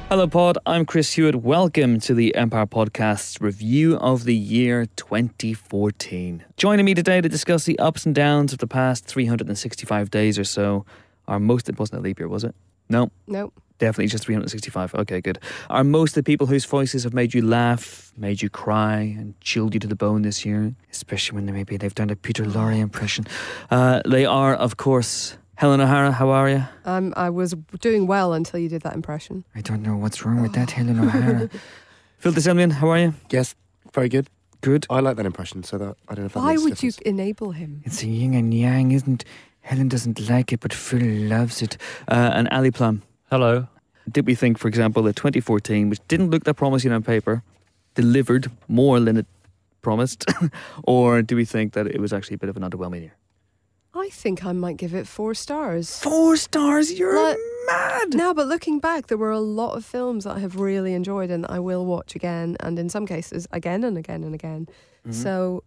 Hello, Pod. I'm Chris Hewitt. Welcome to the Empire Podcast's review of the year 2014. Joining me today to discuss the ups and downs of the past 365 days or so. It wasn't a leap year, was it? No. Definitely just 365. Okay, good. Are most of the people whose voices have made you laugh, made you cry, and chilled you to the bone this year, especially when they've done a Peter Lorre impression. They are, of course, Helen O'Hara. How are you? I was doing well until you did that impression. I don't know what's wrong with that, Helen O'Hara. Phil DeSemblian, how are you? Yes, very good. Good. I like that impression, so that I don't know if that Why makes a would you difference. enable him? It's a yin and yang, isn't? Helen doesn't like it, but Phil loves it. And Ali Plum. Hello. Did we think, for example, that 2014, which didn't look that promising on paper, delivered more than it promised? Or do we think that it was actually a bit of an underwhelming year? I think I might give it 4 stars. 4 stars? You're mad! No, but looking back, there were a lot of films that I have really enjoyed and I will watch again, and in some cases, again and again and again. Mm-hmm. So,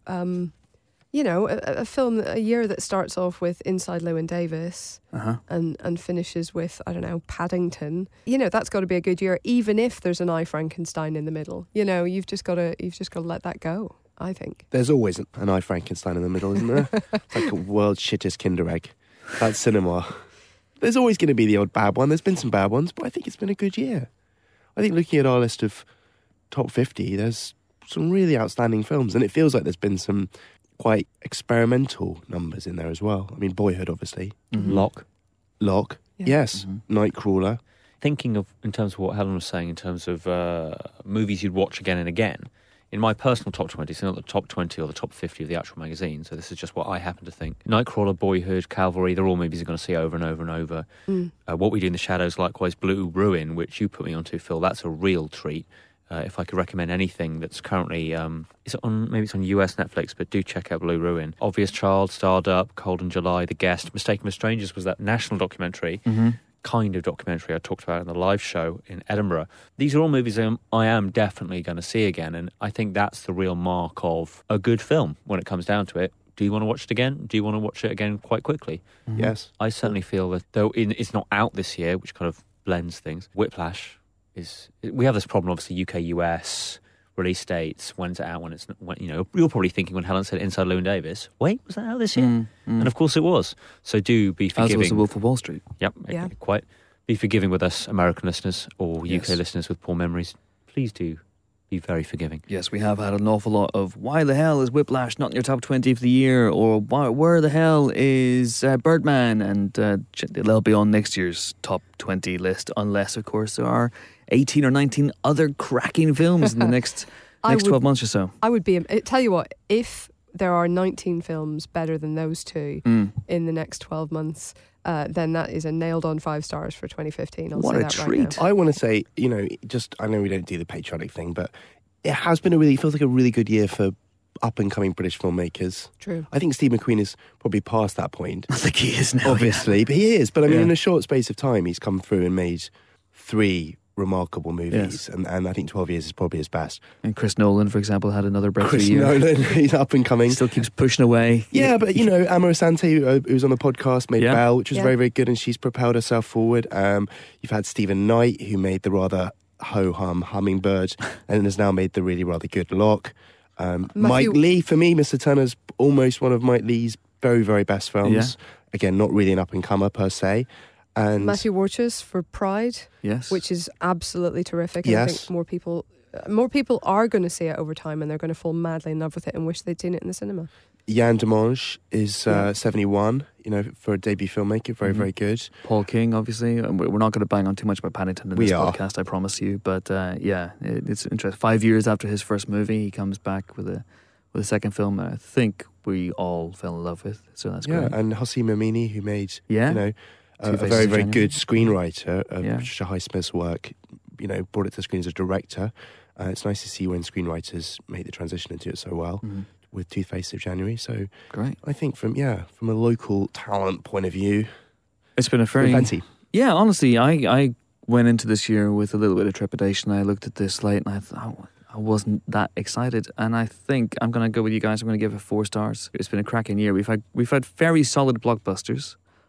a year that starts off with Inside Llewyn Davis and finishes with, I don't know, Paddington. That's got to be a good year, even if there's an I, Frankenstein in the middle. You've just got to let that go, I think. There's always an I, Frankenstein in the middle, isn't there? It's like a world's shittest Kinder Egg. That's cinema. There's always going to be the odd bad one. There's been some bad ones, but I think it's been a good year. I think looking at our list of top 50, there's some really outstanding films, and it feels like there's been some quite experimental numbers in there as well. I mean, Boyhood, obviously. Mm-hmm. Locke. Yeah. Yes. Nightcrawler. Thinking of, in terms of what Helen was saying, in terms of movies you'd watch again and again, in my personal top 20, so not the top 20 or the top 50 of the actual magazine, so this is just what I happen to think. Nightcrawler, Boyhood, Calvary, they're all movies you're going to see over and over and over. What We Do in the Shadows, likewise, Blue Ruin, which you put me onto, Phil, that's a real treat. If I could recommend anything that's currently, maybe it's on US Netflix, but do check out Blue Ruin. Obvious Child, Starred Up, Cold in July, The Guest, Mistaken for Strangers was that national documentary, kind of documentary I talked about in the live show in Edinburgh. These are all movies I am definitely going to see again, and I think that's the real mark of a good film when it comes down to it. Do you want to watch it again? Do you want to watch it again quite quickly? Yes. I certainly feel that, though it's not out this year, which kind of blends things, Whiplash, we have this problem, obviously, UK, US, release dates, when's it out, you're probably thinking when Helen said Inside Llewyn Davis, wait, was that out this year? And of course it was. So do be forgiving. As was The Wolf of Wall Street. Yep, Yeah. Quite. Be forgiving with us, American listeners, or Yes. UK listeners with poor memories. Please do be very forgiving. Yes, we have had an awful lot of why the hell is Whiplash not in your top 20 of the year, or where the hell is Birdman, and they'll be on next year's top 20 list, unless, of course, there are 18 or 19 other cracking films in the next 12 months or so. I would be... Tell you what, if there are 19 films better than those two in the next 12 months, then that is a nailed-on 5 stars for 2015. I'll What say a that treat. right now. I want to say, I know we don't do the patriotic thing, but it has been feels like a really good year for up-and-coming British filmmakers. True. I think Steve McQueen is probably past that point. I think he is now. Obviously, but he is. But I mean, Yeah. in a short space of time, he's come through and made 3 remarkable movies, and I think 12 years is probably his best. And Chris Nolan, for example, had another breakthrough Chris year. Nolan, he's up and coming. Still keeps pushing away. Yeah, but Amara Sante, who was on the podcast, made Yeah. Belle, which was Yeah. very, very good, and she's propelled herself forward. You've had Stephen Knight, who made the rather ho-hum Hummingbird, and has now made the really rather good Lock. Mike Lee, for me, Mr. Turner's almost one of Mike Lee's very, very best films. Again, not really an up-and-comer per se. And Matthew Warchus for Pride, Yes. which is absolutely terrific. And I Yes. think more people are going to see it over time, and they're going to fall madly in love with it and wish they'd seen it in the cinema. Yann Demange is 71, for a debut filmmaker, very, very good. Paul King, obviously. And we're not going to bang on too much about Paddington in this podcast, I promise you. But it's interesting. 5 years after his first movie, he comes back with a second film that I think we all fell in love with. So that's great. And Hossein Amini, who made, Two a Faces very, of very January. good screenwriter of Yeah. Patricia Highsmith's work, brought it to the screen as a director. It's nice to see when screenwriters make the transition into it so well with Two Faces of January. So Great. I think from a local talent point of view, It's been a very... plenty. Yeah, honestly, I went into this year with a little bit of trepidation. I looked at this slate and I thought, I wasn't that excited. And I think I'm going to go with you guys. I'm going to give it 4 stars. It's been a cracking year. We've had very solid blockbusters.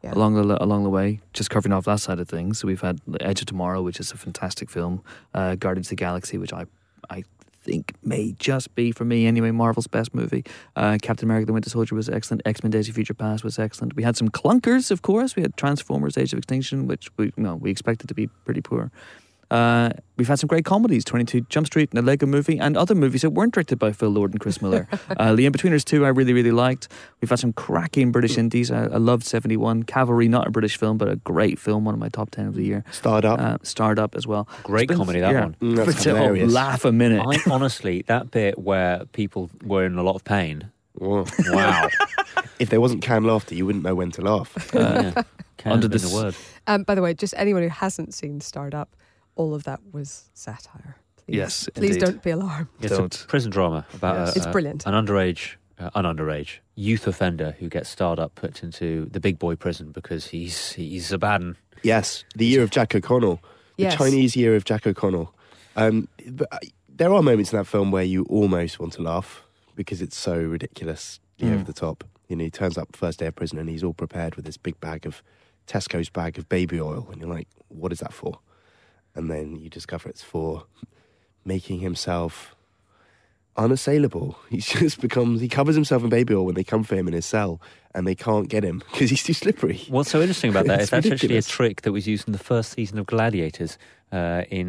Yeah. along the way. Just covering off that side of things. So we've had Edge of Tomorrow, which is a fantastic film. Guardians of the Galaxy, which I think may just be, for me anyway, Marvel's best movie. Captain America: The Winter Soldier was excellent. X-Men: Days of Future Past was excellent. We had some clunkers, of course. We had Transformers: Age of Extinction, which we expected to be pretty poor. We've had some great comedies, 22 Jump Street and the Lego Movie, and other movies that weren't directed by Phil Lord and Chris Miller. The In-Betweeners 2 I really, really liked. We've had some cracking British indies. I loved 71. Cavalry, not a British film, but a great film, one of my top 10 of the year. Startup as well. Great comedy, that one. That's hilarious. Laugh a minute. I honestly, that bit where people were in a lot of pain. Whoa. Wow. If there wasn't canned laughter, you wouldn't know when to laugh. Yeah. Under the this- word. By the way, just anyone who hasn't seen Startup, all of that was satire. Please. Yes, Please indeed. don't be alarmed. It's a prison drama about It's brilliant. an underage youth offender who gets put into the big boy prison because he's a bad one. Yes, the year of Jack O'Connell. Yes. The Chinese year of Jack O'Connell. There are moments in that film where you almost want to laugh because it's so ridiculous, over the top. He turns up first day of prison and he's all prepared with this big Tesco's bag of baby oil, and you're like, what is that for? And then you discover it's for making himself unassailable. He covers himself in baby oil when they come for him in his cell, and they can't get him because he's too slippery. What's so interesting about that is It's that's actually a ridiculous. trick that was used in the first season of Gladiators in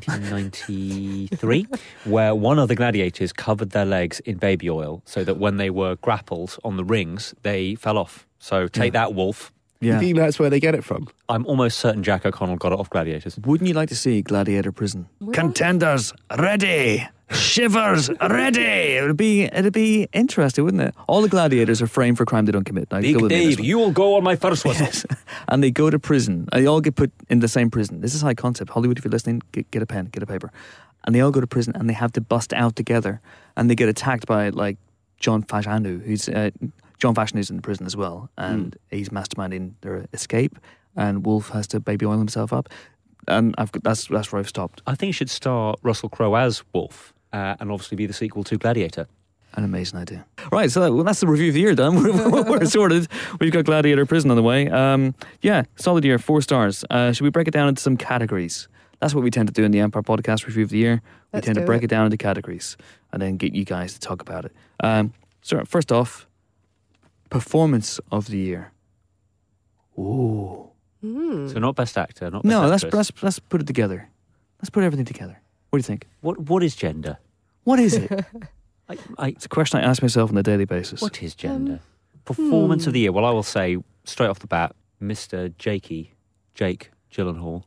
1993, where one of the gladiators covered their legs in baby oil so that when they were grappled on the rings, they fell off. So take that, Wolf. Yeah. You think that's where they get it from? I'm almost certain Jack O'Connell got it off Gladiators. Wouldn't you like to see Gladiator Prison? Contenders ready, shivers ready. It'd be interesting, wouldn't it? All the gladiators are framed for crime they don't commit. Now, go with me on this one. you will go on my first whistle. Yes. And they go to prison. And they all get put in the same prison. This is high concept. Hollywood, if you're listening, get a pen, get a paper. And they all go to prison and they have to bust out together. And they get attacked by like John Fashanu, who's in prison as well. And he's masterminding their escape. And Wolf has to baby oil himself up. And that's where I've stopped. I think it should star Russell Crowe as Wolf and obviously be the sequel to Gladiator. An amazing idea. Right, so that's the review of the year done. We're sorted. We've got Gladiator Prison on the way. Solid year, 4 stars. Should we break it down into some categories? That's what we tend to do in the Empire Podcast Review of the Year. We Let's tend to do break it. it down into categories and then get you guys to talk about it. So first off, performance of the year. Ooh. So not best actor, not best No, actress. let's put it together. Let's put everything together. What do you think? What is gender? What is it? I It's a question I ask myself on a daily basis. What is gender? Performance of the year. Well, I will say straight off the bat, Mr. Jake Gyllenhaal.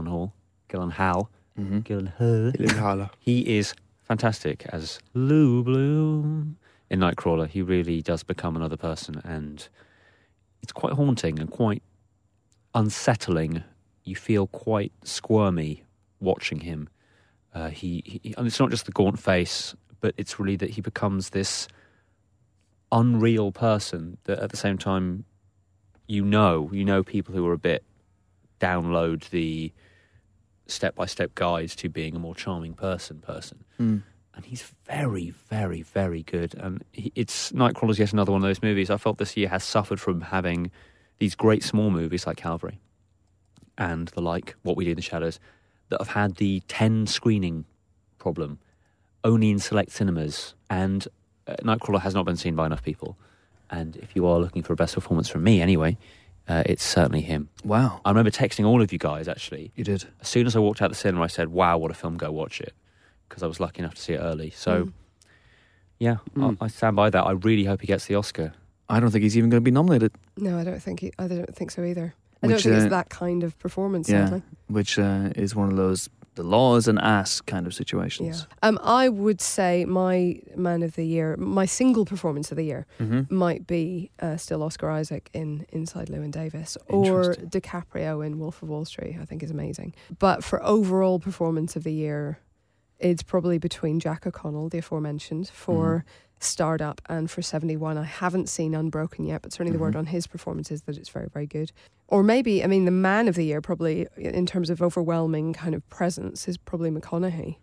Gyllenhaal. He is fantastic as Lou Bloom in Nightcrawler. He really does become another person, and it's quite haunting and quite unsettling. You feel quite squirmy watching him. He and it's not just the gaunt face, but it's really that he becomes this unreal person that at the same time you know people who are a bit download the step-by-step guides to being a more charming person. And he's very, very, very good. And it's Nightcrawler's yet another one of those movies I felt this year has suffered from having these great small movies like Calvary and the like, What We Do in the Shadows, that have had the 10 screening problem only in select cinemas. And Nightcrawler has not been seen by enough people. And if you are looking for a best performance from me anyway, it's certainly him. Wow. I remember texting all of you guys, actually. You did. As soon as I walked out the cinema, I said, wow, what a film, go watch it. Because I was lucky enough to see it early. So, I stand by that. I really hope he gets the Oscar. I don't think he's even going to be nominated. No, I don't think so either. I don't Which, think it's that kind of performance. Sadly. Which is one of those the law is an ass kind of situations. Yeah. I would say my man of the year, my single performance of the year, might be still Oscar Isaac in Inside Llewyn Davis, or DiCaprio in Wolf of Wall Street. I think is amazing. But for overall performance of the year, it's probably between Jack O'Connell, the aforementioned, for Startup, and for 71. I haven't seen Unbroken yet, but certainly the word on his performance is that it's very, very good. Or maybe, I mean, the man of the year, probably in terms of overwhelming kind of presence, is probably McConaughey.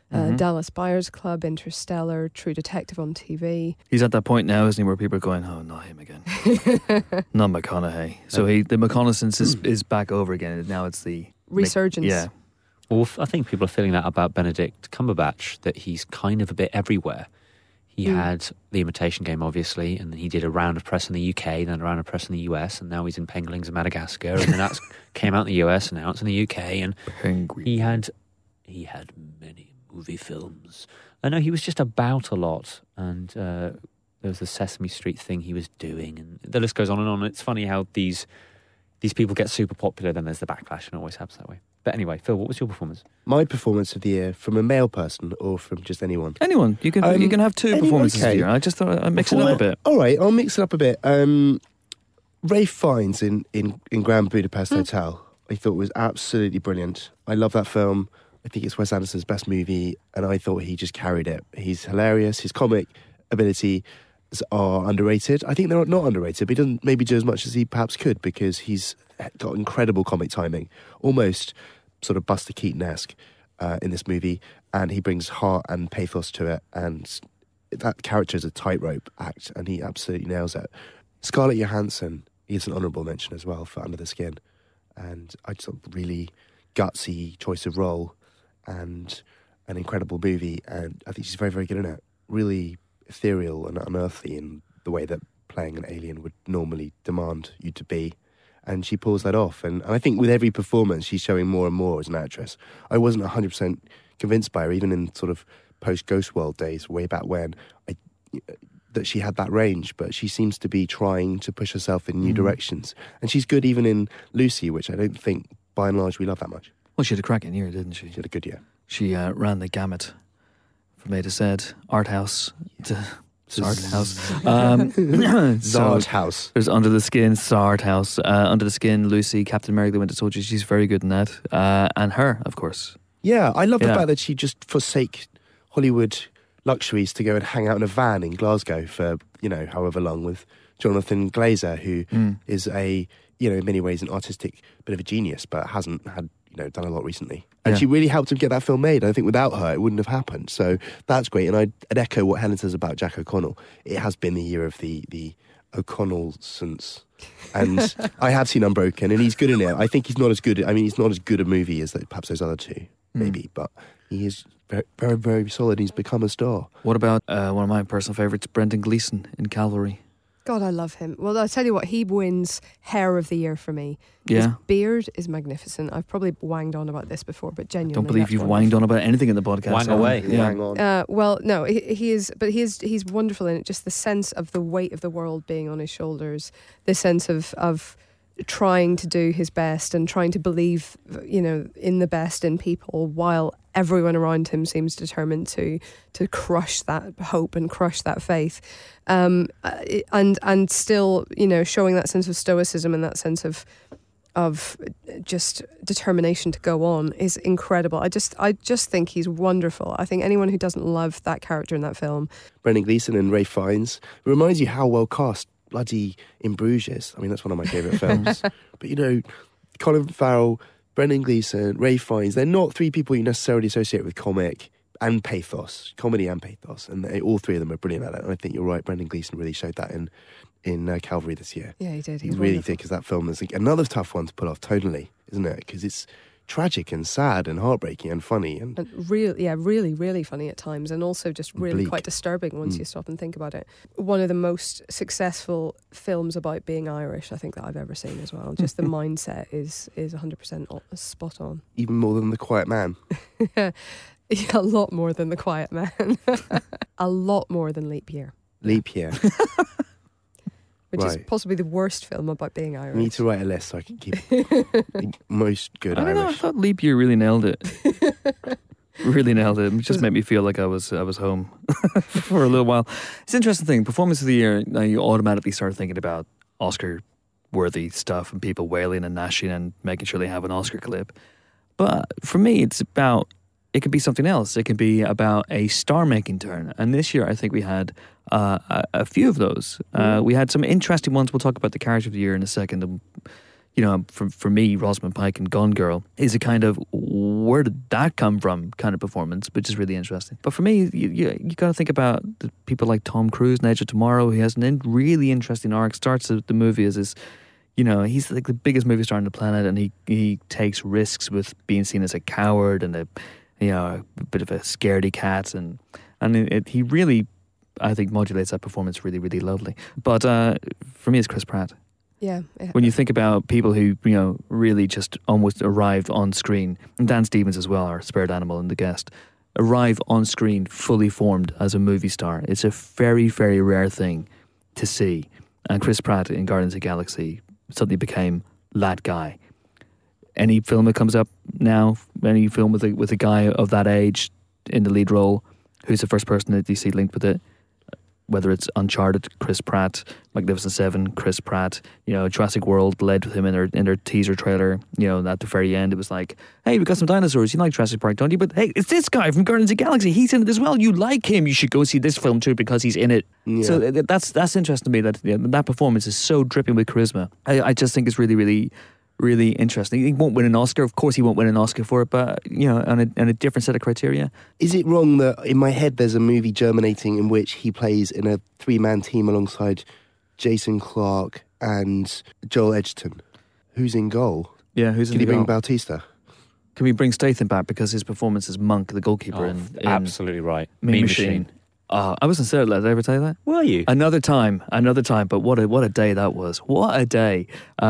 Dallas Buyers Club, Interstellar, True Detective on TV. He's at that point now, isn't he, where people are going, oh, not him again. Not McConaughey. So the McConaissance is back over again. Now it's the... resurgence. Yeah. Well, I think people are feeling that about Benedict Cumberbatch, that he's kind of a bit everywhere. He had The Imitation Game, obviously, and then he did a round of press in the UK, then a round of press in the US, and now he's in Penguins of Madagascar, and then that came out in the US, and now it's in the UK, and he had many movie films. I know he was just about a lot, and there was the Sesame Street thing he was doing, and the list goes on and on. It's funny how these people get super popular, then there's the backlash, and it always happens that way. But anyway, Phil, what was your performance? My performance of the year, from a male person or from just anyone? Anyone. You can have two performances of the year. I just thought I'd mix it up a bit. All right, I'll mix it up a bit. Ralph Fiennes in Grand Budapest Hotel, I thought was absolutely brilliant. I love that film. I think it's Wes Anderson's best movie, and I thought he just carried it. He's hilarious. His comic ability are underrated. I think they're not underrated, but he doesn't maybe do as much as he perhaps could, because he's got incredible comic timing, almost sort of Buster Keaton-esque in this movie, and he brings heart and pathos to it, and that character is a tightrope act, and he absolutely nails it. Scarlett Johansson is an honourable mention as well for Under the Skin, and I just thought really gutsy choice of role and an incredible movie, and I think she's very, very good in it. Really ethereal and unearthly in the way that playing an alien would normally demand you to be, and she pulls that off. And I think with every performance she's showing more and more as an actress. I wasn't 100% convinced by her, even in sort of post-Ghost World days way back when, that she had that range, but she seems to be trying to push herself in new directions, and she's good even in Lucy, which I don't think by and large we love that much. Well, she had a cracking year, didn't she? She had a good year. She ran the gamut from A to Z, art house to Zard House. Zard House. There's Under the Skin, Zard House. Under the Skin, Lucy, Captain America, the Winter Soldier. She's very good in that. And her, of course. Yeah, I love the fact that she just forsake Hollywood luxuries to go and hang out in a van in Glasgow for, however long, with Jonathan Glazer, who is in many ways an artistic bit of a genius, but hasn't had, done a lot recently. And she really helped him get that film made. I think without her, it wouldn't have happened. So that's great. And I'd echo what Helen says about Jack O'Connell. It has been the year of the O'Connell-sence. And I have seen Unbroken, and he's good in it. I think he's not as good. I mean, he's not as good a movie as perhaps those other two, maybe, but he is very, very, very solid. He's become a star. What about one of my personal favourites, Brendan Gleeson in Calvary? God, I love him. Well, I'll tell you what, he wins hair of the year for me. Yeah. His beard is magnificent. I've probably wanged on about this before, but genuinely, don't believe you've wanged on about anything in the podcast. Wang away. Wang on. Well, no, he is, but he's wonderful in it. Just the sense of the weight of the world being on his shoulders, the sense of trying to do his best and trying to believe, in the best in people, while everyone around him seems determined to crush that hope and crush that faith, and still, showing that sense of stoicism and that sense of just determination to go on is incredible. I just think he's wonderful. I think anyone who doesn't love that character in that film, Brendan Gleeson and Ralph Fiennes, it reminds you how well cast bloody In Bruges. I mean, that's one of my favourite films. But Colin Farrell, Brendan Gleeson, Ralph Fiennes, they're not three people you necessarily associate with comedy and pathos, and all three of them are brilliant at it. And I think you're right, Brendan Gleeson really showed that in Calvary this year. Yeah, he did. He really did, because that film is another tough one to pull off tonally, isn't it? Because it's tragic and sad and heartbreaking and funny and really, really funny at times, and also just really bleak. Quite disturbing once you stop and think about it. One of the most successful films about being Irish, I think, that I've ever seen as well. Just the mindset is 100% spot on. even more than The Quiet Man. Yeah, a lot more than The Quiet Man. A lot more than Leap Year. Leap Year. Which is possibly the worst film about being Irish. I need to write a list so I can keep most good I don't know, I Irish. thought Leap Year really nailed it. Really nailed it. It just made me feel like I was home for a little while. It's an interesting thing. Performance of the year, now you automatically start thinking about Oscar-worthy stuff and people wailing and gnashing and making sure they have an Oscar clip. But for me, it could be something else. It could be about a star-making turn. And this year, I think we had a few of those. We had some interesting ones. We'll talk about the character of the year in a second. And, for me, Rosamund Pike in Gone Girl is a kind of where did that come from kind of performance, which is really interesting. But for me, you got to think about the people like Tom Cruise in Edge of Tomorrow. He has a really interesting arc. Starts the movie as this, he's like the biggest movie star on the planet, and he takes risks with being seen as a coward and a bit of a scaredy cat, and he really, I think, modulates that performance really, really lovely. But for me, it's Chris Pratt. Yeah. When you think about people who, really just almost arrived on screen, and Dan Stevens as well, our spirit animal and the guest, arrive on screen fully formed as a movie star. It's a very, very rare thing to see. And Chris Pratt in Guardians of the Galaxy suddenly became that guy. Any film that comes up now, any film with a guy of that age in the lead role, who's the first person that you see linked with it, whether it's Uncharted, Chris Pratt, Magnificent Seven, Chris Pratt, Jurassic World led with him in their teaser trailer, at the very end it was like, hey, we got some dinosaurs, you like Jurassic Park, don't you? But hey, it's this guy from Guardians of the Galaxy, he's in it as well, you like him, you should go see this film too because he's in it. Yeah. So that's interesting to me, that performance is so dripping with charisma. I just think it's really, really, really interesting. He won't win an Oscar. Of course he won't win an Oscar for it, but, on a different set of criteria. Is it wrong that in my head there's a movie germinating in which he plays in a 3-man team alongside Jason Clarke and Joel Edgerton? Who's in goal? Yeah, who's in goal? Can he bring Bautista? Can we bring Statham back because his performance as Monk, the goalkeeper in absolutely right. Mean Machine. I wasn't certain. Did I ever tell you that? Were you? Another time. But what a day that was. What a day.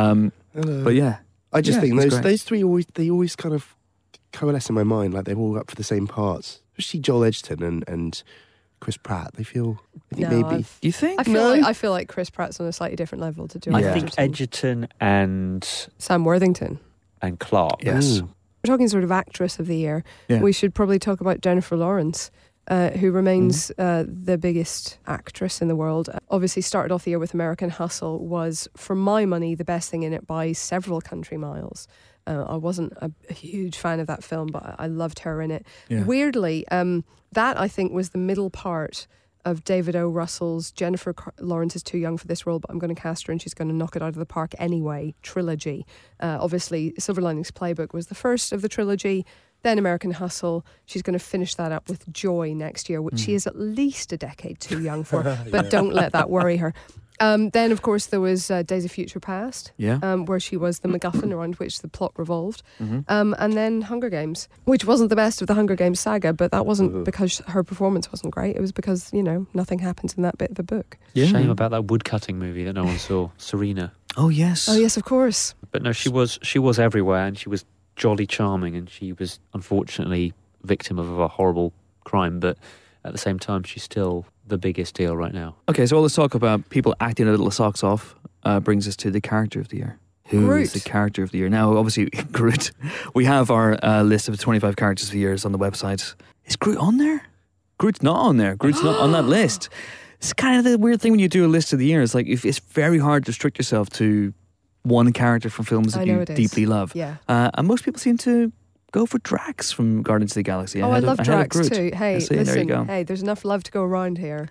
But yeah, I just think those three always kind of coalesce in my mind, like they're all up for the same parts. Especially Joel Edgerton and Chris Pratt. Do you think? I feel like Chris Pratt's on a slightly different level to Joel Edgerton. I think Edgerton and Sam Worthington and Clarke. Yes. We're talking sort of actress of the year. Yeah. We should probably talk about Jennifer Lawrence. Who remains the biggest actress in the world. Obviously started off the year with American Hustle, was, for my money, the best thing in it by several country miles. I wasn't a huge fan of that film, but I loved her in it. Yeah. Weirdly, that I think was the middle part of David O. Russell's Jennifer Lawrence is too young for this role, but I'm going to cast her and she's going to knock it out of the park anyway trilogy. Obviously, Silver Linings Playbook was the first of the trilogy. Then American Hustle, she's going to finish that up with Joy next year, which she is at least a decade too young for, but don't let that worry her. Then, of course, there was Days of Future Past, where she was the MacGuffin around which the plot revolved. And then Hunger Games, which wasn't the best of the Hunger Games saga, but that wasn't because her performance wasn't great. It was because, nothing happens in that bit of the book. Yeah. Shame about that woodcutting movie that no one saw, Serena. Oh, yes. Oh, yes, of course. But no, she was everywhere, and she was jolly charming, and she was unfortunately victim of a horrible crime, but at the same time she's still the biggest deal right now. Okay, so all this talk about people acting a little socks off brings us to the character of the year. Who is the character of the year? Now, obviously, Groot. We have our list of 25 characters of the years on the website. Is Groot on there? Groot's not on there. Groot's not on that list. It's kind of the weird thing when you do a list of the year. It's like it's very hard to restrict yourself to one character from films that you deeply love. Yeah. And most people seem to go for Drax from Guardians of the Galaxy. I love Drax too. Hey, listen, there you go. Hey, there's enough love to go around here.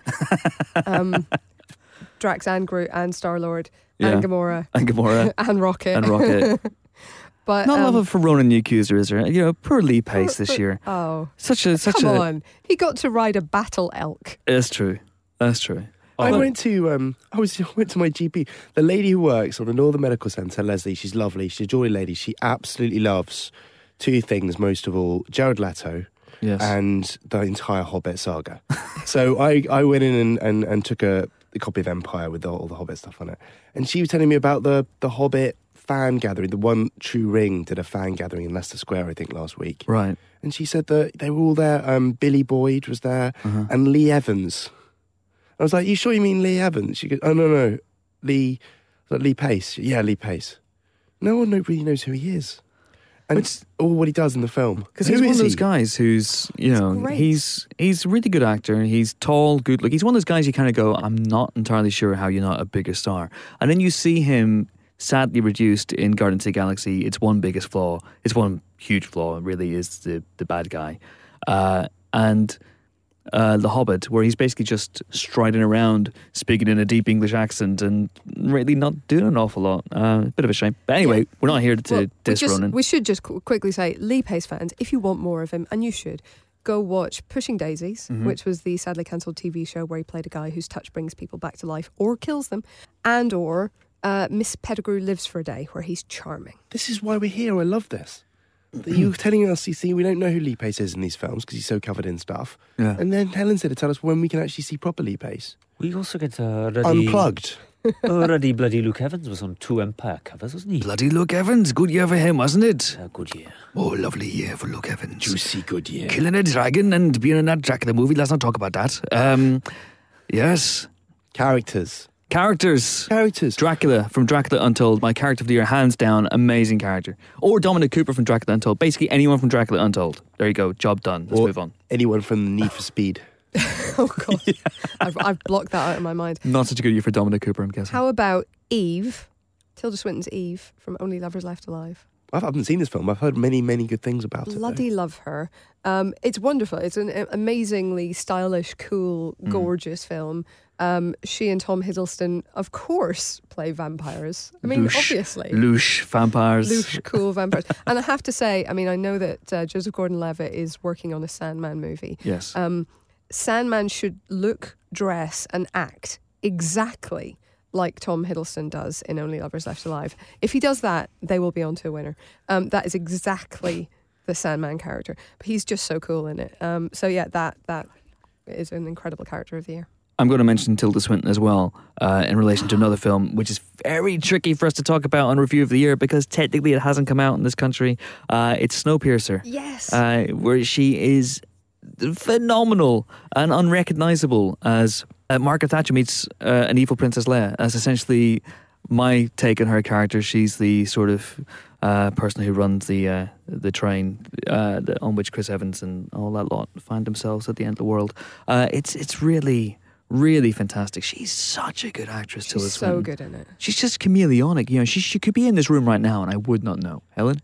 Drax and Groot and Star-Lord and Gamora. And Rocket. But not love for Ronan Newcastle, is there? Poor Lee Pace this year. Oh. Come on. He got to ride a battle elk. That's true. I went to my GP. The lady who works on the Northern Medical Centre, Leslie, she's lovely. She's a jolly lady. She absolutely loves two things most of all: Jared Leto, and the entire Hobbit saga. So I went in and took a copy of Empire with all the Hobbit stuff on it, and she was telling me about the Hobbit fan gathering. The One True Ring did a fan gathering in Leicester Square, I think, last week. Right. And she said that they were all there. Billy Boyd was there, and Lee Evans. I was like, you sure you mean Lee Evans? She goes, oh, no. Lee Pace. Yeah, Lee Pace. No one really knows who he is. And it's all what he does in the film. Because he's one of those guys who's, he's a really good actor. He's tall, good look. He's one of those guys you kind of go, I'm not entirely sure how you're not a bigger star. And then you see him sadly reduced in Guardians of the Galaxy. It's one biggest flaw. It's one huge flaw. It really is the bad guy. And The Hobbit, where he's basically just striding around, speaking in a deep English accent, and really not doing an awful lot. Bit of a shame. But anyway, we're not here to diss Ronan. We should just quickly say, Lee Pace fans, if you want more of him, and you should, go watch Pushing Daisies, which was the sadly cancelled TV show where he played a guy whose touch brings people back to life or kills them, and or Miss Pettigrew Lives for a Day, where he's charming. This is why we're here. I love this. You're telling us, you see, we don't know who Lee Pace is in these films because he's so covered in stuff. Yeah. And then Helen's here to tell us when we can actually see proper Lee Pace. We also get already... Unplugged. Already bloody Luke Evans was on 2 Empire covers, wasn't he? Bloody Luke Evans. Good year for him, wasn't it? A good year. Oh, lovely year for Luke Evans. Juicy good year. Killing a dragon and being in that Dracula movie. Let's not talk about that. Yes. Characters. Characters. Dracula from Dracula Untold, my character of the year, hands down, amazing character. Or Dominic Cooper from Dracula Untold. Basically anyone from Dracula Untold. There you go, job done. Let's move on. Anyone from Need for Speed. Oh, God. Yeah. I've blocked that out of my mind. Not such a good year for Dominic Cooper, I'm guessing. How about Eve? Tilda Swinton's Eve from Only Lovers Left Alive. I haven't seen this film. I've heard many, many good things about it. Bloody love her. It's wonderful. It's an amazingly stylish, cool, gorgeous film. She and Tom Hiddleston, of course, play vampires. I mean, obviously. Louche vampires. Louche, cool vampires. And I have to say, I mean, I know that Joseph Gordon-Levitt is working on a Sandman movie. Yes. Sandman should look, dress and act exactly like Tom Hiddleston does in Only Lovers Left Alive. If he does that, they will be on to a winner. That is exactly the Sandman character. But he's just so cool in it. So yeah, that is an incredible character of the year. I'm going to mention Tilda Swinton as well in relation to another film, which is very tricky for us to talk about on Review of the Year because technically it hasn't come out in this country. It's Snowpiercer. Yes. Where she is phenomenal and unrecognisable as Margaret Thatcher meets an evil Princess Leia, as essentially my take on her character. She's the sort of person who runs the train on which Chris Evans and all that lot find themselves at the end of the world. It's really, really fantastic. She's such a good actress. She's so good in it. She's just chameleonic. You know, she could be in this room right now and I would not know. Helen?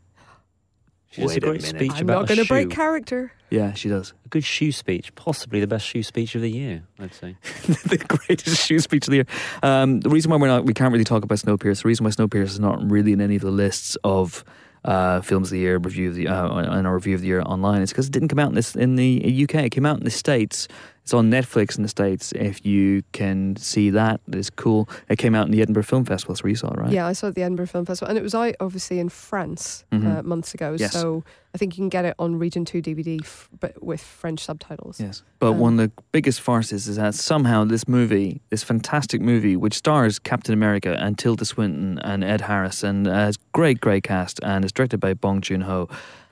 She does a great speech I'm about not going to break shoe. character. Yeah, she does. A good shoe speech, possibly the best shoe speech of the year, I'd say. The greatest shoe speech of the year. The reason why we can't really talk about Snowpiercer, the reason why Snowpiercer is not really in any of the lists of films of the year, in our review of the year online, is because it didn't come out in the UK. It came out in the States. It's on Netflix in the States. If you can see that, it's cool. It came out in the Edinburgh Film Festival. That's where you saw it, right? Yeah, I saw it at the Edinburgh Film Festival. And it was out, obviously, in France months ago. Yes. So I think you can get it on Region 2 DVD, but with French subtitles. Yes. But one of the biggest farces is that somehow this movie, this fantastic movie, which stars Captain America and Tilda Swinton and Ed Harris and has great cast and is directed by Bong Joon-ho,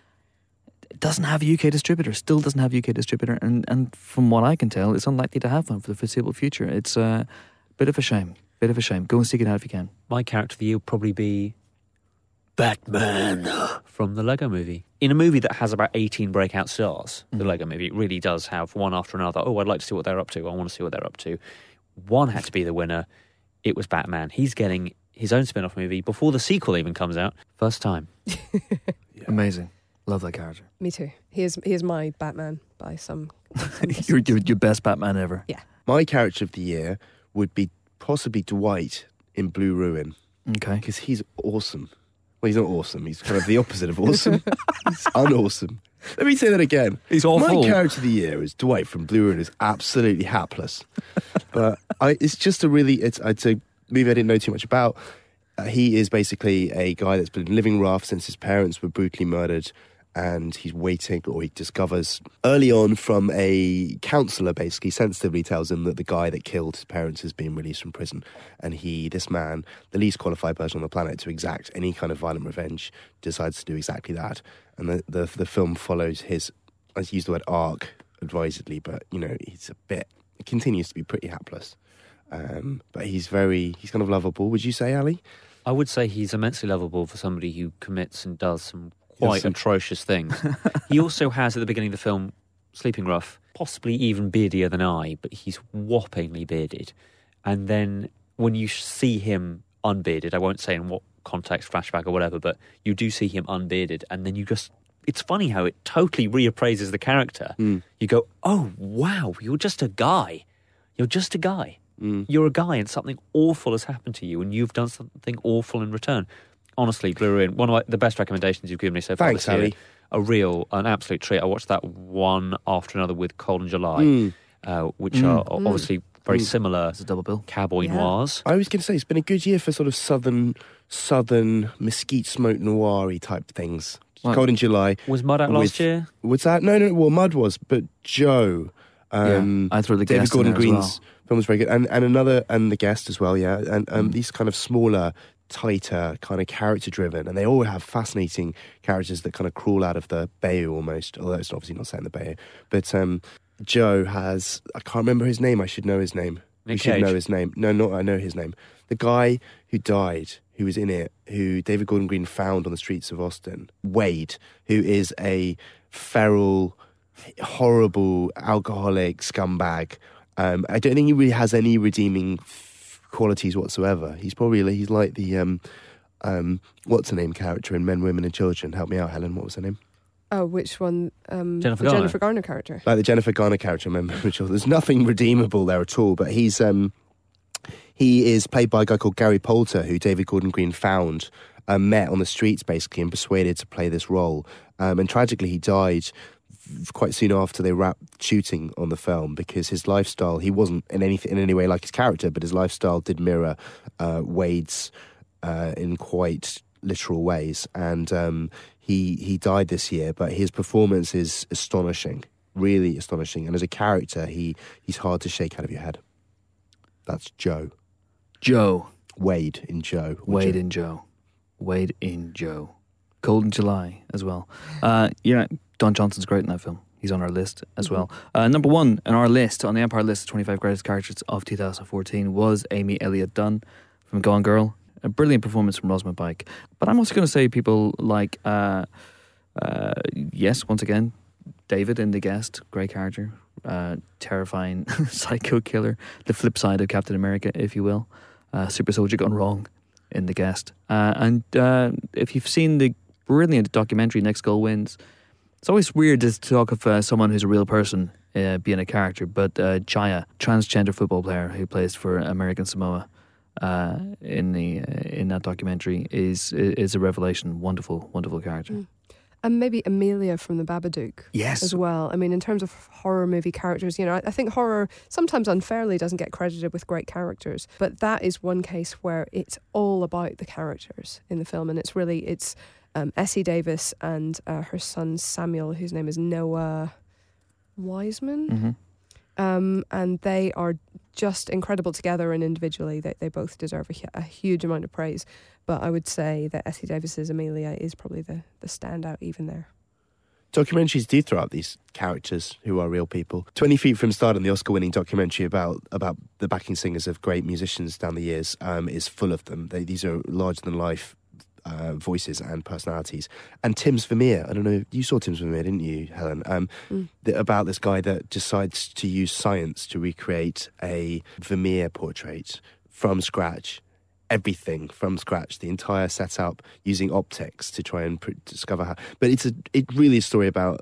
doesn't have a UK distributor, still doesn't have a UK distributor, and from what I can tell, it's unlikely to have one for the foreseeable future. It's a bit of a shame. Go and seek it out if you can. My character of the year would probably be Batman from the Lego Movie. In a movie that has about 18 breakout stars, the Lego Movie, it really does have one after another. Oh, I'd like to see what they're up to. I want to see what they're up to. One had to be the winner. It was Batman. He's getting his own spin-off movie before the sequel even comes out. First time. Amazing. Love that character. Me too. He is my Batman by some... Your best Batman ever. Yeah. My character of the year would be possibly Dwight in Blue Ruin. Okay. Because he's awesome. Well, he's not awesome. He's kind of the opposite of awesome. He's unawesome. Let me say that again. He's awful. My character of the year is Dwight from Blue Ruin. Is absolutely hapless. But it's just a really... It's a movie I didn't know too much about. He is basically a guy that's been living rough since his parents were brutally murdered. And he's waiting, or he discovers early on from a counsellor, basically sensitively tells him that the guy that killed his parents has been released from prison. And this man, the least qualified person on the planet to exact any kind of violent revenge, decides to do exactly that. And the film follows his, I use the word arc advisedly, but, it continues to be pretty hapless. But he's kind of lovable. Would you say, Ali? I would say he's immensely lovable for somebody who commits and does some quite atrocious things. He also has, at the beginning of the film, Sleeping Rough, possibly even beardier than I, but he's whoppingly bearded. And then when you see him unbearded, I won't say in what context, flashback or whatever, but you do see him unbearded, and then it's funny how it totally reappraises the character. You go, oh, wow, you're just a guy. You're just a guy. You're a guy and something awful has happened to you and you've done something awful in return. Honestly, Glorian, one of the best recommendations you've given me so far Thanks, this year. Ali. An absolute treat. I watched that one after another with Cold and July, which are obviously very similar. It's a double bill. Cowboy noirs. I was going to say, it's been a good year for sort of southern mesquite smoke noir-y type things. What? Cold in July. Was Mud out last year? What's that? No, well, Mud was, but Joe. I throw the David Guest Gordon in there as Green's film was very good. And another, and The Guest as well, yeah. And these kind of smaller, tighter, kind of character-driven. And they all have fascinating characters that kind of crawl out of the bayou almost, although it's obviously not set in the bayou. But Joe has, I can't remember his name, I should know his name. Nick should Cage. know his name. No, I know his name. The guy who died, who was in it, who David Gordon Green found on the streets of Austin, Wade, who is a feral, horrible, alcoholic scumbag. I don't think he really has any redeeming qualities whatsoever. He's like the what's her name character in Men, Women and Children. Help me out, Helen. What was her name? Oh, which one? Jennifer the Garner. Jennifer Garner character. Like the Jennifer Garner character in Men, Women and Children. There's nothing redeemable there at all. But he is played by a guy called Gary Poulter, who David Gordon Green found, met on the streets basically, and persuaded to play this role. And tragically, he died quite soon after they wrapped shooting on the film, because his lifestyle, he wasn't in any way like his character, but his lifestyle did mirror Wade's in quite literal ways. And he died this year, but his performance is astonishing, really astonishing. And as a character, he's hard to shake out of your head. That's Joe. Wade in Joe. Wade in Joe. Cold in July as well. Don Johnson's great in that film. He's on our list as well. Number one on our list, on the Empire list of 25 greatest characters of 2014, was Amy Elliott Dunn from Gone Girl. A brilliant performance from Rosamund Pike. But I'm also going to say people like, yes, once again, David in The Guest, great character. Terrifying psycho killer. The flip side of Captain America, if you will. Super soldier gone wrong in The Guest. And if you've seen the brilliant documentary Next Goal Wins, it's always weird to talk of someone who's a real person being a character, but Chaya, transgender football player who plays for American Samoa in that documentary, is a revelation. Wonderful character. And maybe Amelia from The Babadook as well. I mean, in terms of horror movie characters, I think horror sometimes unfairly doesn't get credited with great characters, but that is one case where it's all about the characters in the film, and it's Essie Davis and her son Samuel, whose name is Noah Wiseman. And they are just incredible together and individually. They both deserve a huge amount of praise. But I would say that Essie Davis's Amelia is probably the standout even there. Documentaries do throw out these characters who are real people. 20 Feet from Stardom, the Oscar-winning documentary about the backing singers of great musicians down the years, is full of them. These are larger-than-life voices and personalities. And Tim's Vermeer, I don't know, you saw Tim's Vermeer, didn't you, Helen? About this guy that decides to use science to recreate a Vermeer portrait from scratch. Everything from scratch, the entire setup, using optics to try and discover how. But it really is a story about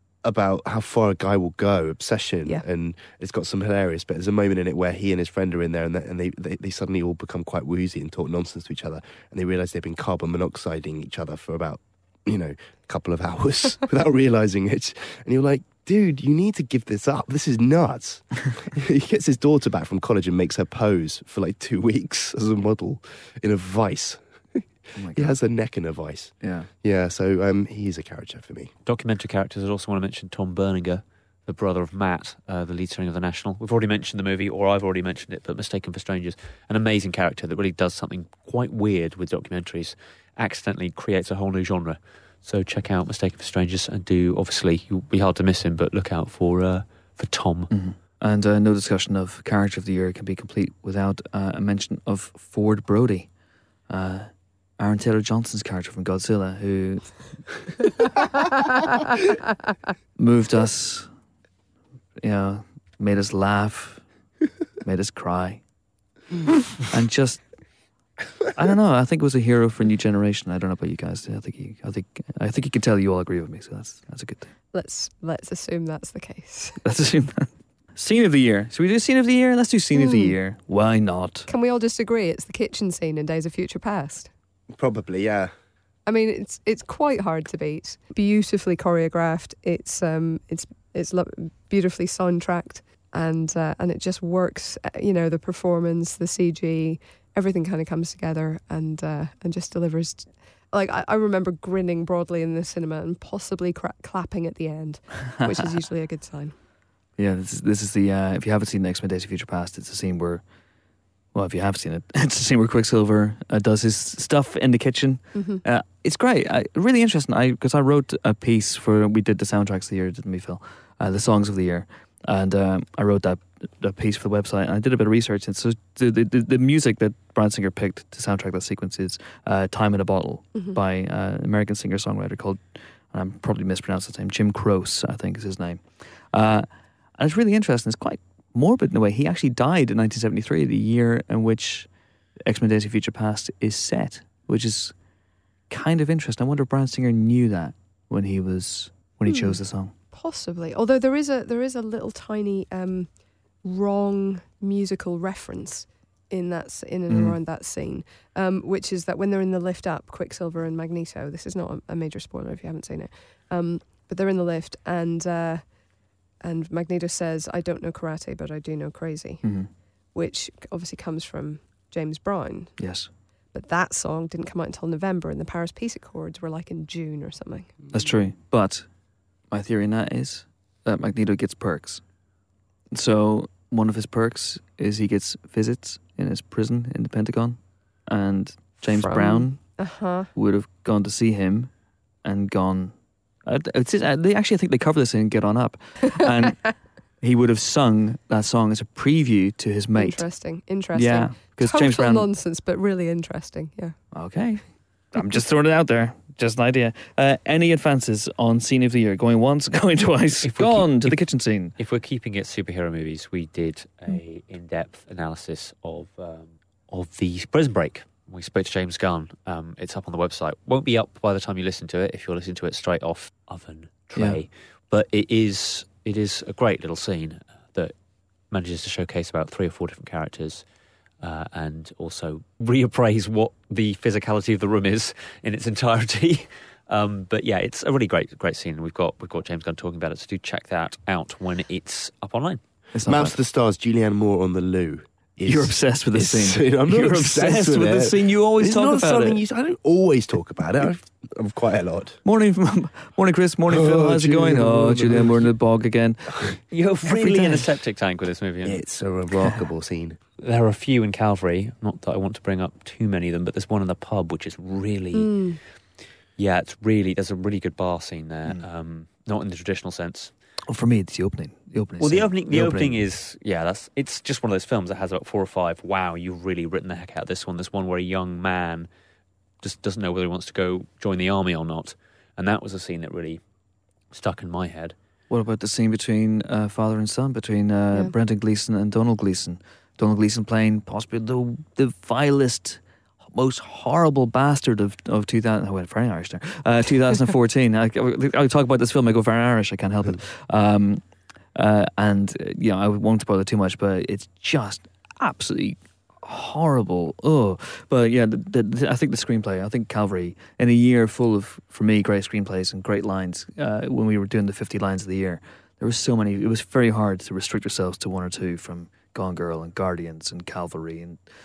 how far a guy will go, obsession, and it's got some hilarious. But there's a moment in it where he and his friend are in there, and they suddenly all become quite woozy and talk nonsense to each other, and they realise they've been carbon monoxiding each other for about a couple of hours without realising it. And you're like, dude, you need to give this up. This is nuts. He gets his daughter back from college and makes her pose for like 2 weeks as a model in a vice. He has a neck in a vice. Yeah, so he's a character for me. Documentary characters, I also want to mention Tom Berninger, the brother of Matt, the lead singer of The National. We've already mentioned the movie, or I've already mentioned it, but Mistaken for Strangers, an amazing character that really does something quite weird with documentaries, accidentally creates a whole new genre. So check out Mistaken for Strangers, and obviously, you'll be hard to miss him, but look out for Tom. Mm-hmm. And no discussion of Character of the Year can be complete without a mention of Ford Brody, Aaron Taylor-Johnson's character from Godzilla, who moved us, made us laugh, made us cry, and just I don't know. I think it was a hero for a new generation. I don't know about you guys. I think you can tell you all agree with me. So that's a good thing. Let's assume that's the case. Let's assume that. Scene of the year. Should we do scene of the year? Let's do scene of the year. Why not? Can we all just agree it's the kitchen scene in Days of Future Past? Probably, yeah. I mean, it's quite hard to beat. Beautifully choreographed. It's beautifully soundtracked, and it just works. You know, the performance, the CG, everything kind of comes together and just delivers. Like I remember grinning broadly in the cinema and possibly clapping at the end, which is usually a good sign. Yeah, this is the if you haven't seen X-Men Days of Future Past, it's a scene where, well, if you have seen it, it's a scene where Quicksilver does his stuff in the kitchen. Mm-hmm. It's great, really interesting. Because I wrote a piece we did the soundtracks of the year, didn't we, Phil? The songs of the year, and I wrote that piece for the website. And I did a bit of research, and so the music that Bryan Singer picked to soundtrack that sequence is "Time in a Bottle" by an American singer-songwriter called, I'm probably mispronounced his name, Jim Croce, I think is his name. And it's really interesting. It's quite morbid in a way. He actually died in 1973, the year in which X-Men Days of Future Past is set, which is kind of interesting. I wonder if Bryan Singer knew that when he chose the song. Possibly. Although there is a little tiny wrong musical reference in and around that scene, which is that when they're in the lift up, Quicksilver and Magneto, this is not a major spoiler if you haven't seen it, but they're in the lift and Magneto says, "I don't know karate, but I do know crazy," which obviously comes from James Brown. Yes. But that song didn't come out until November, and the Paris Peace Accords were like in June or something. That's true. But my theory in that is that Magneto gets perks. So one of his perks is he gets visits in his prison in the Pentagon, and James Brown would have gone to see him and gone... They actually, I think they cover this in Get On Up. And he would have sung that song as a preview to his mate. Interesting. Yeah, because Total James Brown... nonsense, but really interesting, yeah. Okay. I'm just throwing it out there. Just an idea. Any advances on scene of the year? Going once, going twice, gone to the kitchen scene. If we're keeping it superhero movies, we did a in-depth analysis of the Prison Break. We spoke to James Gunn. It's up on the website. Won't be up by the time you listen to it if you're listening to it straight off oven tray. Yeah. But it is a great little scene that manages to showcase about 3 or 4 different characters and also reappraise what the physicality of the room is in its entirety. But yeah, it's a really great scene. We've got James Gunn talking about it, so do check that out when it's up online. Maps of the Stars, Julianne Moore on the loo. You're obsessed with the scene. I'm not obsessed with the scene. You always talk about it. I don't always talk about it. I'm quite a lot. Morning, Chris. Morning, Phil. How's it going? Oh, Julianne, we're in the bog again. You're really in a septic tank with this movie. It's a remarkable scene. There are a few in Calvary. Not that I want to bring up too many of them, but there's one in the pub which is really... Yeah, there's a really good bar scene there. Not in the traditional sense. Well, for me, it's the opening. The opening is, it's just one of those films that has about 4 or 5. Wow, you've really written the heck out of this one. There's one where a young man just doesn't know whether he wants to go join the army or not. And that was a scene that really stuck in my head. What about the scene between father and son, between Brendan Gleeson and Donald Gleeson? Donald Gleeson playing possibly the vilest, most horrible bastard of 2000. I went very Irish there. 2014. I talk about this film. I go very Irish. I can't help it. And I won't spoil it too much, but it's just absolutely horrible. Oh, but yeah, I think the screenplay. I think Calvary, in a year full of, for me, great screenplays and great lines. When we were doing the 50 lines of the year, there were so many. It was very hard to restrict yourselves to 1 or 2 from Gone Girl and Guardians and Calvary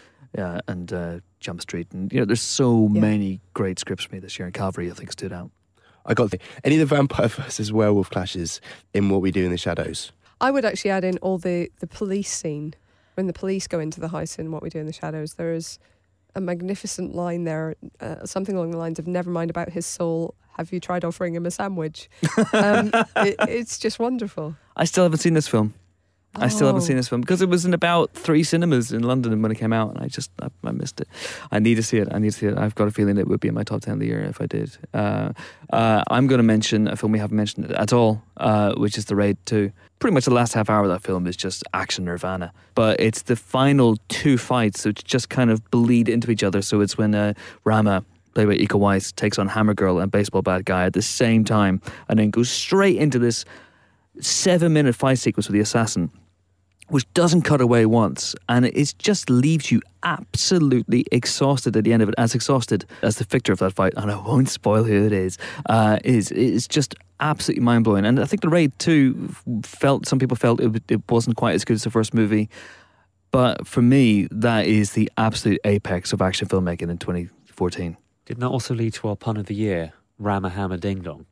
and Jump Street, and there's so many great scripts for me this year, and Calvary I think stood out. I got any of the vampire versus werewolf clashes in What We Do in the Shadows. I would actually add in all the police scene when the police go into the house in What We Do in the Shadows. There is a magnificent line there, something along the lines of "Never mind about his soul. Have you tried offering him a sandwich?" It's just wonderful. I still haven't seen this film. I still haven't seen this film because it was in about 3 cinemas in London when it came out, and I missed it. I need to see it. I've got a feeling it would be in my top 10 of the year if I did. I'm going to mention a film we haven't mentioned at all, which is The Raid 2. Pretty much the last half hour of that film is just action nirvana. But it's the final 2 fights which just kind of bleed into each other. So it's when Rama, played by Iko Uwais, takes on Hammer Girl and Baseball Bat Guy at the same time, and then goes straight into this 7-minute fight sequence with the assassin, which doesn't cut away once, and it just leaves you absolutely exhausted at the end of it, as exhausted as the victor of that fight, and I won't spoil who it is just absolutely mind-blowing. And I think The Raid 2 some people felt it wasn't quite as good as the first movie, but for me, that is the absolute apex of action filmmaking in 2014. Didn't that also lead to our pun of the year, Rama Hammer Ding Dong?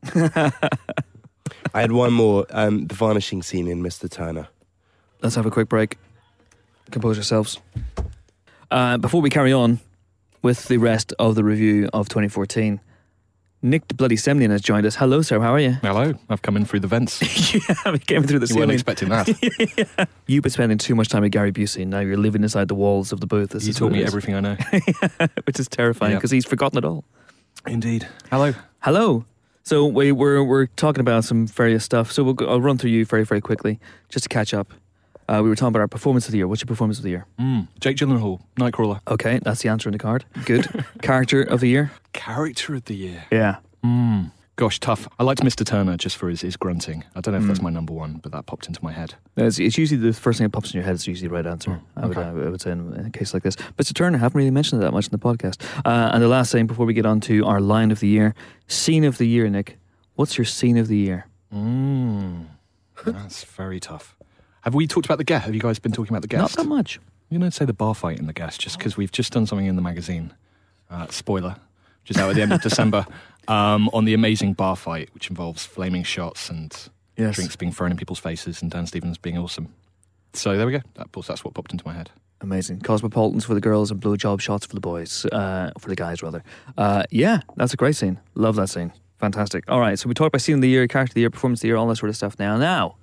I had one more, the vanishing scene in Mr. Turner. Let's have a quick break. Compose yourselves. Before we carry on with the rest of the review of 2014, Nick the Bloody Semnian has joined us. Hello, sir. How are you? Hello. I've come in through the vents. Yeah, we came through the You ceiling. weren't expecting that. Yeah. You've been spending too much time with Gary Busey, and now you're living inside the walls of the booth. You taught me everything I know. Which is terrifying because he's forgotten it all. Indeed. Hello. Hello. So we're talking about some various stuff. So I'll run through you very, very quickly just to catch up. We were talking about our performance of the year. What's your performance of the year? Jake Gyllenhaal, Nightcrawler. Okay, that's the answer in the card. Good. Character of the year? Character of the year. Yeah. Gosh, tough. I liked Mr. Turner just for his grunting. I don't know if that's my number one, but that popped into my head. It's usually the first thing that pops in your head is usually the right answer. I would say in a case like this. Mr. Turner, haven't really mentioned it that much in the podcast. And the last thing before we get on to our line of the year, scene of the year, Nick. What's your scene of the year? That's very tough. Have we talked about The Guest? Have you guys been talking about The Guest? Not that much. I'm going to say the bar fight in The Guest, just because we've just done something in the magazine. Spoiler, which is out at the end of December, on the amazing bar fight, which involves flaming shots and drinks being thrown in people's faces and Dan Stevens being awesome. So there we go. That's what popped into my head. Amazing. Cosmopolitans for the girls and blowjob shots for the boys. For the guys, rather. Yeah, that's a great scene. Love that scene. Fantastic. All right, so we talked about scene of the year, character of the year, performance of the year, all that sort of stuff. Now,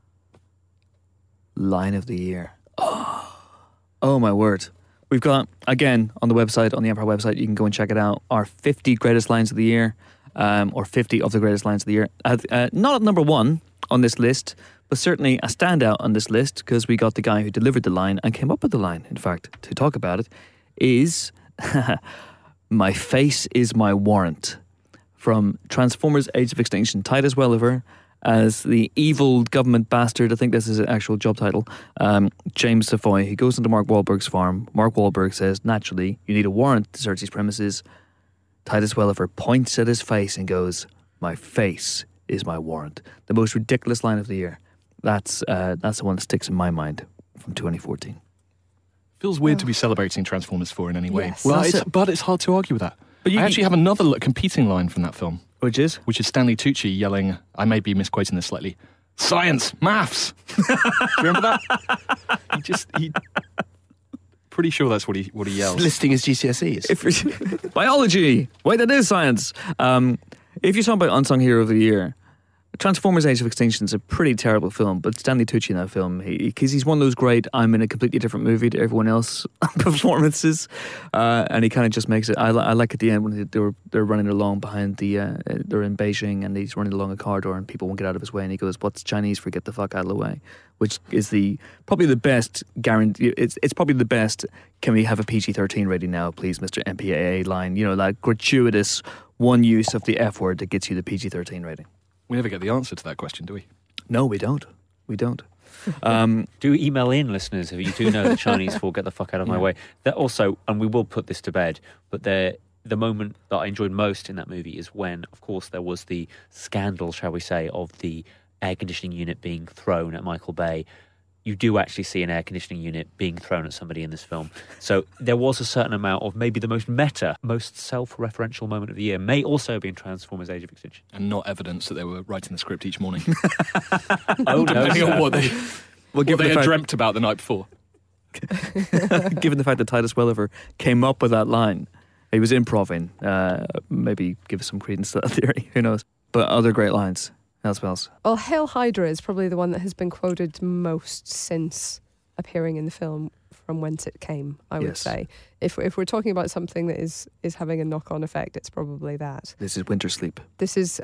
line of the year. Oh my word. We've got, again, on the website, on the Empire website, you can go and check it out, our 50 greatest lines of the year, or 50 of the greatest lines of the year. Not at number one on this list, but certainly a standout on this list, because we got the guy who delivered the line and came up with the line, in fact, to talk about it, is "My face is my warrant," from Transformers Age of Extinction. Titus Welliver as the evil government bastard, I think this is an actual job title, James Savoy. He goes into Mark Wahlberg's farm. Mark Wahlberg says, naturally, you need a warrant to search these premises. Titus Welliver points at his face and goes, "My face is my warrant." The most ridiculous line of the year. That's the one that sticks in my mind from 2014. Feels weird to be celebrating Transformers 4 in any way. Yes. Well, but it's hard to argue with that. But I actually have another competing line from that film. Which is? Which is Stanley Tucci yelling, I may be misquoting this slightly, "Science! Maths!" Do you remember that? He pretty sure that's what he yells. Listing his GCSEs. Biology! Wait, that is science! If you're talking about Unsung Hero of the Year, Transformers Age of Extinction is a pretty terrible film, but Stanley Tucci in that film, because he's one of those great I'm in a completely different movie to everyone else performances, and he kind of just makes it. I like at the end when they're running along behind they're in Beijing and he's running along a corridor and people won't get out of his way and he goes, "What's Chinese for get the fuck out of the way?" Which is probably the best guarantee. It's probably the best. Can we have a PG-13 rating now, please, Mr. MPAA line? You know, that gratuitous one use of the F word that gets you the PG-13 rating. We never get the answer to that question, do we? No, we don't. We don't. Do email in, listeners, if you do know the Chinese for "get the fuck out of my way." That also, and we will put this to bed, but the moment that I enjoyed most in that movie is when, of course, there was the scandal, shall we say, of the air conditioning unit being thrown at Michael Bay. You do actually see an air conditioning unit being thrown at somebody in this film. So there was a certain amount of maybe the most meta, most self-referential moment of the year may also be in Transformers Age of Extinction. And not evidence that they were writing the script each morning. Oh, no, depending on what they had fact, dreamt about the night before. Given the fact that Titus Welliver came up with that line, he was improving. Maybe give some credence to that theory. Who knows? But other great lines. Hell spells. Well, Hail Hydra is probably the one that has been quoted most since appearing in the film from whence it came, I would say. If we're talking about something that is having a knock-on effect, it's probably that. This is Winter Sleep. This is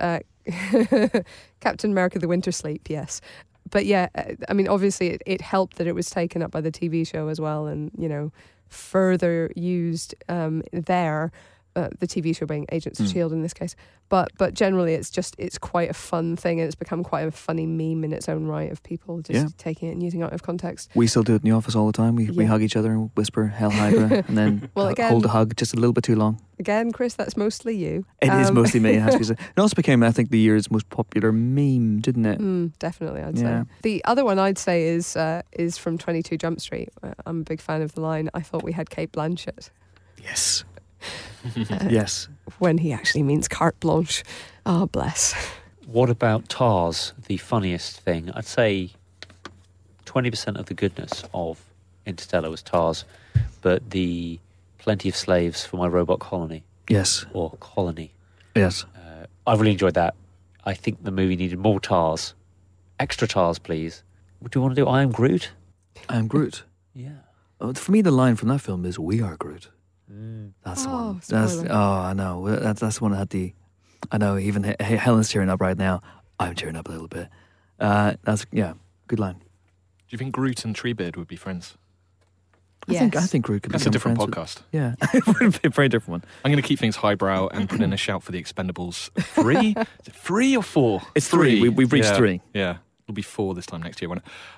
Captain America the Winter Sleep, yes. But yeah, I mean, obviously it helped that it was taken up by the TV show as well and, further used there. The TV show being Agents of S.H.I.E.L.D. in this case. But generally it's quite a fun thing, and it's become quite a funny meme in its own right of people just taking it and using it out of context. We still do it in the office all the time. We hug each other and whisper Hail Hydra and then hold a hug just a little bit too long. Again, Chris, that's mostly you. It is mostly me, it has to be said. It also became, I think, the year's most popular meme, didn't it? Definitely, I'd say. The other one I'd say is from 22 Jump Street. I'm a big fan of the line, I thought we had Cate Blanchett. Yes. Yes. When he actually means carte blanche. Oh, bless. What about Tars, the funniest thing? I'd say 20% of the goodness of Interstellar was Tars, but the Plenty of Slaves for My Robot Colony. Yes. Or Colony. Yes. I really enjoyed that. I think the movie needed more Tars. Extra Tars, please. Do you want to do I Am Groot? I Am Groot? Yeah. For me, the line from that film is We Are Groot. That's the one. I know. That's the one that had the... I know, even Helen's tearing up right now. I'm tearing up a little bit. That's, good line. Do you think Groot and Treebeard would be friends? Yes. I think Groot could be That's a different podcast. Yeah, it would be a very different one. I'm going to keep things highbrow and put in a shout for The Expendables 3. Is it 3 or 4? It's 3. We've reached 3. Yeah, it'll be 4 this time next year.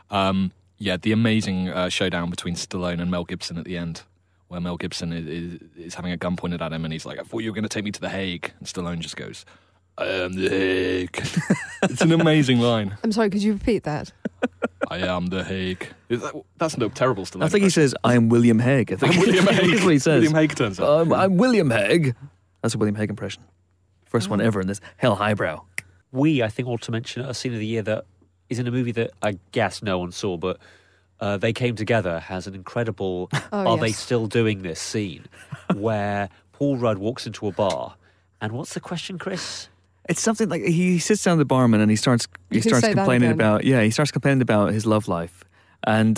The amazing showdown between Stallone and Mel Gibson at the end, where Mel Gibson is having a gun pointed at him and he's like, I thought you were going to take me to The Hague. And Stallone just goes, I am The Hague. It's an amazing line. I'm sorry, could you repeat that? I am The Hague. That's no terrible Stallone. I think he says, I am William Hague. I think I'm William Hague. That's what he says. William Hague turns up. I'm William Hague. That's a William Hague impression. First one ever in this. Hell highbrow. I think, ought to mention a scene of the year that is in a movie that I guess no one saw, but They Came Together has an incredible they still doing this scene where Paul Rudd walks into a bar, and what's the question, Chris? It's something like he sits down with the barman and he starts complaining about his love life, and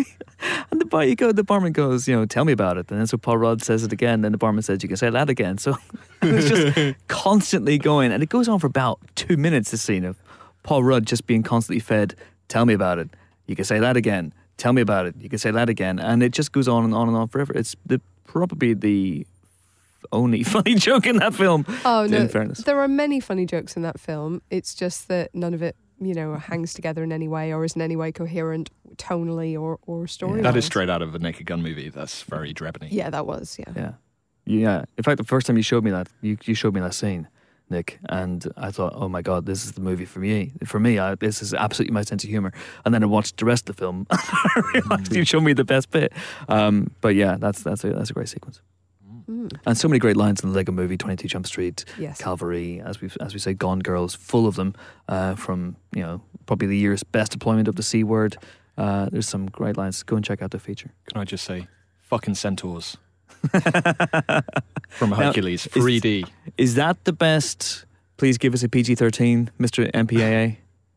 and the barman goes, tell me about it, and then so Paul Rudd says it again, and the barman says, you can say that again. So it's just constantly going, and it goes on for about 2 minutes. This scene of Paul Rudd just being constantly fed, tell me about it, you can say that again, tell me about it, you can say that again, and it just goes on and on and on forever. It's probably the only funny joke in that film. Oh no, in fairness, there are many funny jokes in that film. It's just that none of it, hangs together in any way or is in any way coherent tonally or story. That is straight out of a Naked Gun movie. That's very Drebney. Yeah, that was. Yeah. In fact, the first time you showed me that, you showed me that scene, Nick, and I thought, oh my God, this is the movie for me. This is absolutely my sense of humor. And then I watched the rest of the film. I realized you showed me the best bit. But yeah, that's a great sequence. And so many great lines in the Lego Movie, 22 Jump Street, Calvary, as we say, Gone Girls, full of them, from probably the year's best deployment of the C word. There's some great lines. Go and check out the feature. Can I just say, fucking centaurs from Hercules, 3D. Is that the best? Please give us a PG-13, Mr. MPAA.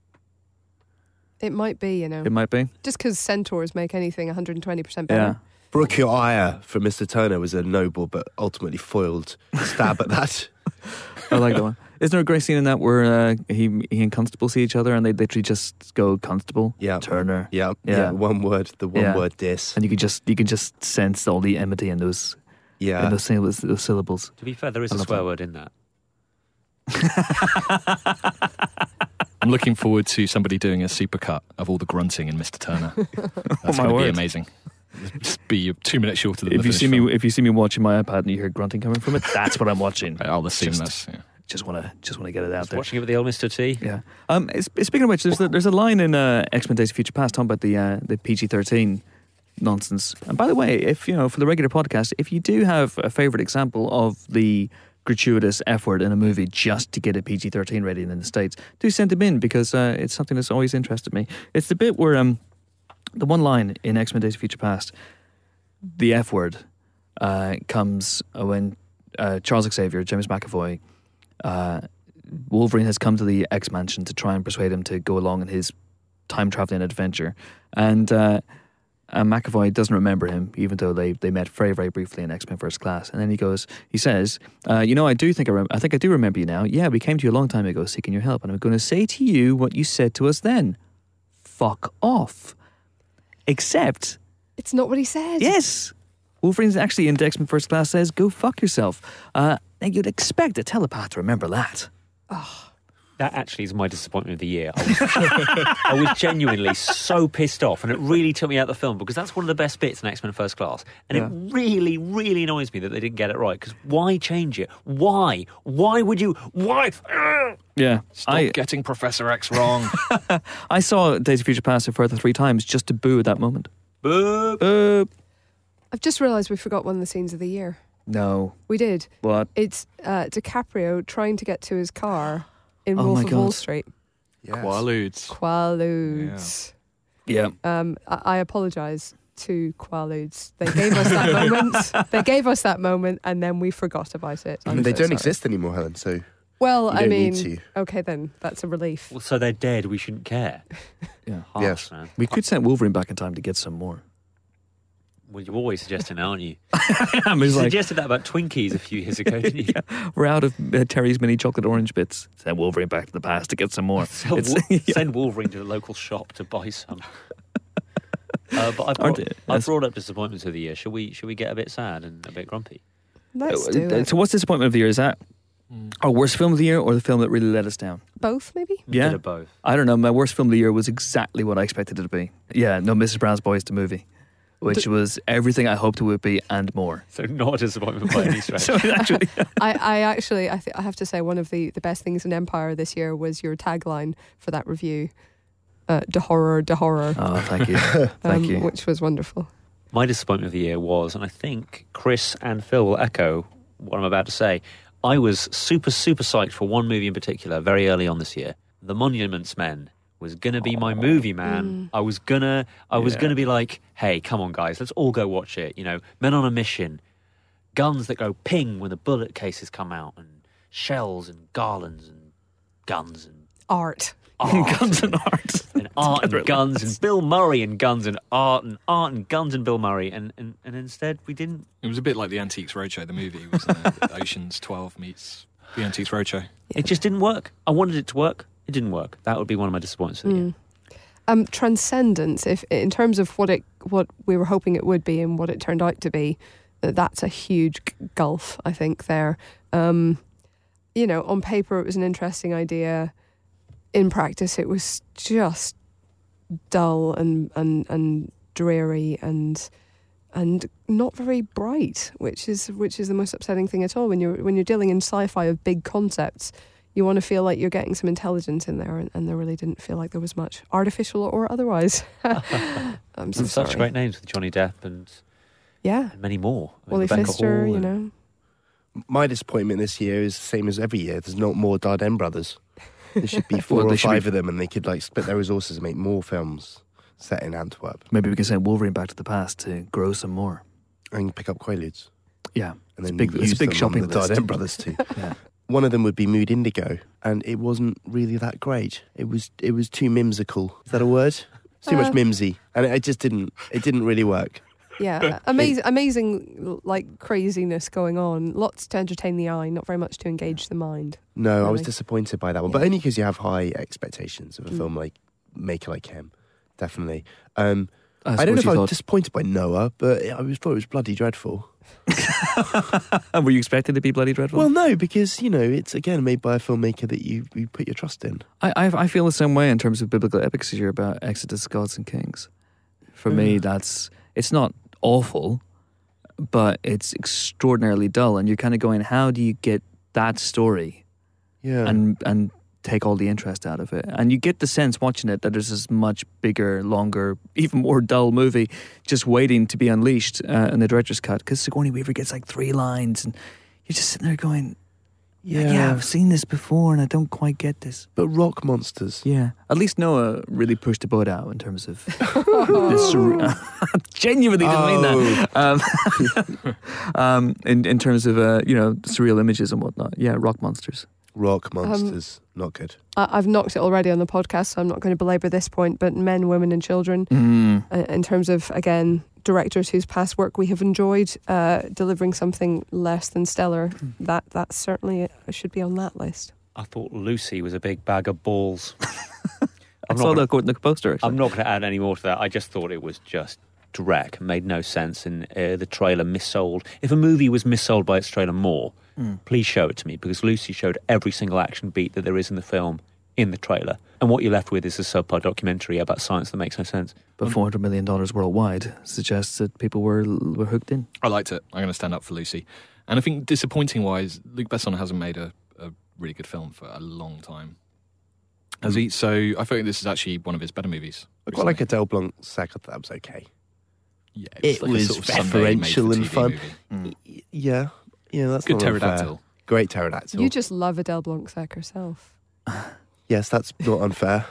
It might be, It might be. Just because centaurs make anything 120% better. Yeah. Brook Your Ire for Mr. Turner was a noble but ultimately foiled stab at that. I like that one. Isn't there a great scene in that where he and Constable see each other and they literally just go Constable, Turner? Yeah. One word diss. And you can just sense all the enmity in those syllables. To be fair, there is a swear word in that. I'm looking forward to somebody doing a supercut of all the grunting in Mr. Turner. That's going to be amazing. Just be 2 minutes shorter than if you see me watching my iPad and you hear grunting coming from it, that's what I'm watching. I'll assume that's. Yeah. Just want to get it out there. Watching it with the old Mr. T. Yeah. Speaking of which, there's a line in X-Men: Days of Future Past talking about the PG-13 nonsense. And by the way, if for the regular podcast, if you do have a favorite example of the gratuitous F word in a movie just to get a PG-13 rating in the States, do send them in, because it's something that's always interested me. It's the bit where the one line in X-Men: Days of Future Past, the F word, comes when Charles Xavier, James McAvoy, Wolverine has come to the X-Mansion to try and persuade him to go along on his time-traveling adventure. And McAvoy doesn't remember him, even though they met very, very briefly in X-Men First Class. And then he says, I think I do remember you now. Yeah, we came to you a long time ago seeking your help, and I'm going to say to you what you said to us then. Fuck off. Except... It's not what he said. Yes. Wolverine's actually in X-Men First Class says, go fuck yourself. Now you'd expect a telepath to remember that. Oh. That actually is my disappointment of the year. I was genuinely so pissed off, and it really took me out of the film, because that's one of the best bits in X-Men First Class. And it really, really annoys me that they didn't get it right, because why change it? Why? Why would you? Why? Yeah. Stop getting Professor X wrong. I saw Days of Future Past a further 3 times just to boo at that moment. Boo! Boo! I've just realised we forgot one of the scenes of the year. No. We did. What? It's DiCaprio trying to get to his car in Wolf of Wall Street. Yes. Quaaludes. Yeah. I apologise to Quaaludes. They gave us that moment. They gave us that moment, and then we forgot about it. I mean, they don't exist anymore, Helen, so... Well, I mean, okay then, that's a relief. Well, so they're dead, we shouldn't care. Yeah. Harsh, Yes. man. We could send Wolverine back in time to get some more. Well, you're always suggesting that, aren't you? I You was like, suggested that about Twinkies a few years ago, didn't you? we're out of Terry's mini chocolate orange bits. Send Wolverine back to the past to get some more. Send Wolverine to the local shop to buy some. But I brought up disappointments of the year. Should we get a bit sad and a bit grumpy? Let's do it. So what's disappointment of the year? Is that our worst film of the year or the film that really let us down? Both, maybe? Yeah. Bit of both. I don't know. My worst film of the year was exactly what I expected it to be. Yeah, no, Mrs. Brown's Boys, the movie. Which was everything I hoped it would be and more. So not a disappointment by any stretch. So actually, I have to say one of the best things in Empire this year was your tagline for that review. De horror. oh, thank you. Thank you. Which was wonderful. My disappointment of the year was, and I think Chris and Phil will echo what I'm about to say, I was super, super psyched for one movie in particular very early on this year. The Monuments Men was going to be my movie, man. I was gonna be like, hey, come on, guys, let's all go watch it. You know, men on a mission, guns that go ping when the bullet cases come out, and shells and garlands and guns and Art. Guns and art. And art and guns and Bill Murray and guns and art and guns and Bill Murray. And instead we didn't. It was a bit like the Antiques Roadshow, the movie, wasn't it? Ocean's 12 meets the Antiques Roadshow. It just didn't work. I wanted it to work. It didn't work. That would be one of my disappointments of the year. Transcendence, if in terms of what we were hoping it would be and what it turned out to be, that's a huge gulf, I think, there. On paper it was an interesting idea. In practice it was just dull and dreary and not very bright, which is the most upsetting thing at all. When you're dealing in sci-fi of big concepts, you want to feel like you're getting some intelligence in there, and there really didn't feel like there was much, artificial or otherwise. I'm so sorry. Such great names with Johnny Depp and many more. Wally Pfister, you know. My disappointment this year is the same as every year. There's not more Dardenne brothers. There should be 4 or 5 of them, and they could split their resources and make more films set in Antwerp. Maybe we can send Wolverine back to the past to grow some more. And pick up Quaaludes. Yeah. And then it's a big shopping list. The Dardenne brothers too. Yeah. One of them would be Mood Indigo, and it wasn't really that great. It was too mimsical. Is that a word? It's too much mimsy, and it just didn't really work. Yeah, amazing craziness going on. Lots to entertain the eye, not very much to engage the mind. No, really. I was disappointed by that one, but only because you have high expectations of a film like Maker Like Him, definitely. I don't know if I was disappointed by Noah, but I thought it was bloody dreadful. Were you expecting to be bloody dreadful? Well, no, because it's again made by a filmmaker that you put your trust in. I feel the same way in terms of biblical epics this year about Exodus, Gods and Kings. For me, it's not awful, but it's extraordinarily dull, and you're kind of going, how do you get that story and take all the interest out of it? And you get the sense watching it that there's this much bigger, longer, even more dull movie just waiting to be unleashed in the director's cut, because Sigourney Weaver gets 3 lines, and you're just sitting there going, yeah, I've seen this before and I don't quite get this. But rock monsters. Yeah. At least Noah really pushed the boat out in terms of this. Genuinely didn't mean that. In terms of, surreal images and whatnot. Yeah, rock monsters. Rock Monsters, not good. I've knocked it already on the podcast, so I'm not going to belabor this point, but Men, Women and Children, in terms of, again, directors whose past work we have enjoyed, delivering something less than stellar, that certainly should be on that list. I thought Lucy was a big bag of balls. I saw the poster, actually. I'm not going to add any more to that. I just thought it was just dreck, made no sense, and the trailer missold. If a movie was missold by its trailer more, please show it to me, because Lucy showed every single action beat that there is in the film in the trailer, and what you're left with is a subpar documentary about science that makes no sense. But $400 million worldwide suggests that people were hooked in. I liked it. I'm going to stand up for Lucy. And I think disappointing wise, Luc Besson hasn't made a really good film for a long time. Has he? So I think this is actually one of his better movies. I quite like Adele Blanc's Sack. That was okay. Yeah, it like was a sort of referential and fun. Yeah, that's good not pterodactyl. Unfair. Great pterodactyl. You just love Adele Blanc-Sec herself. Yes, that's not unfair.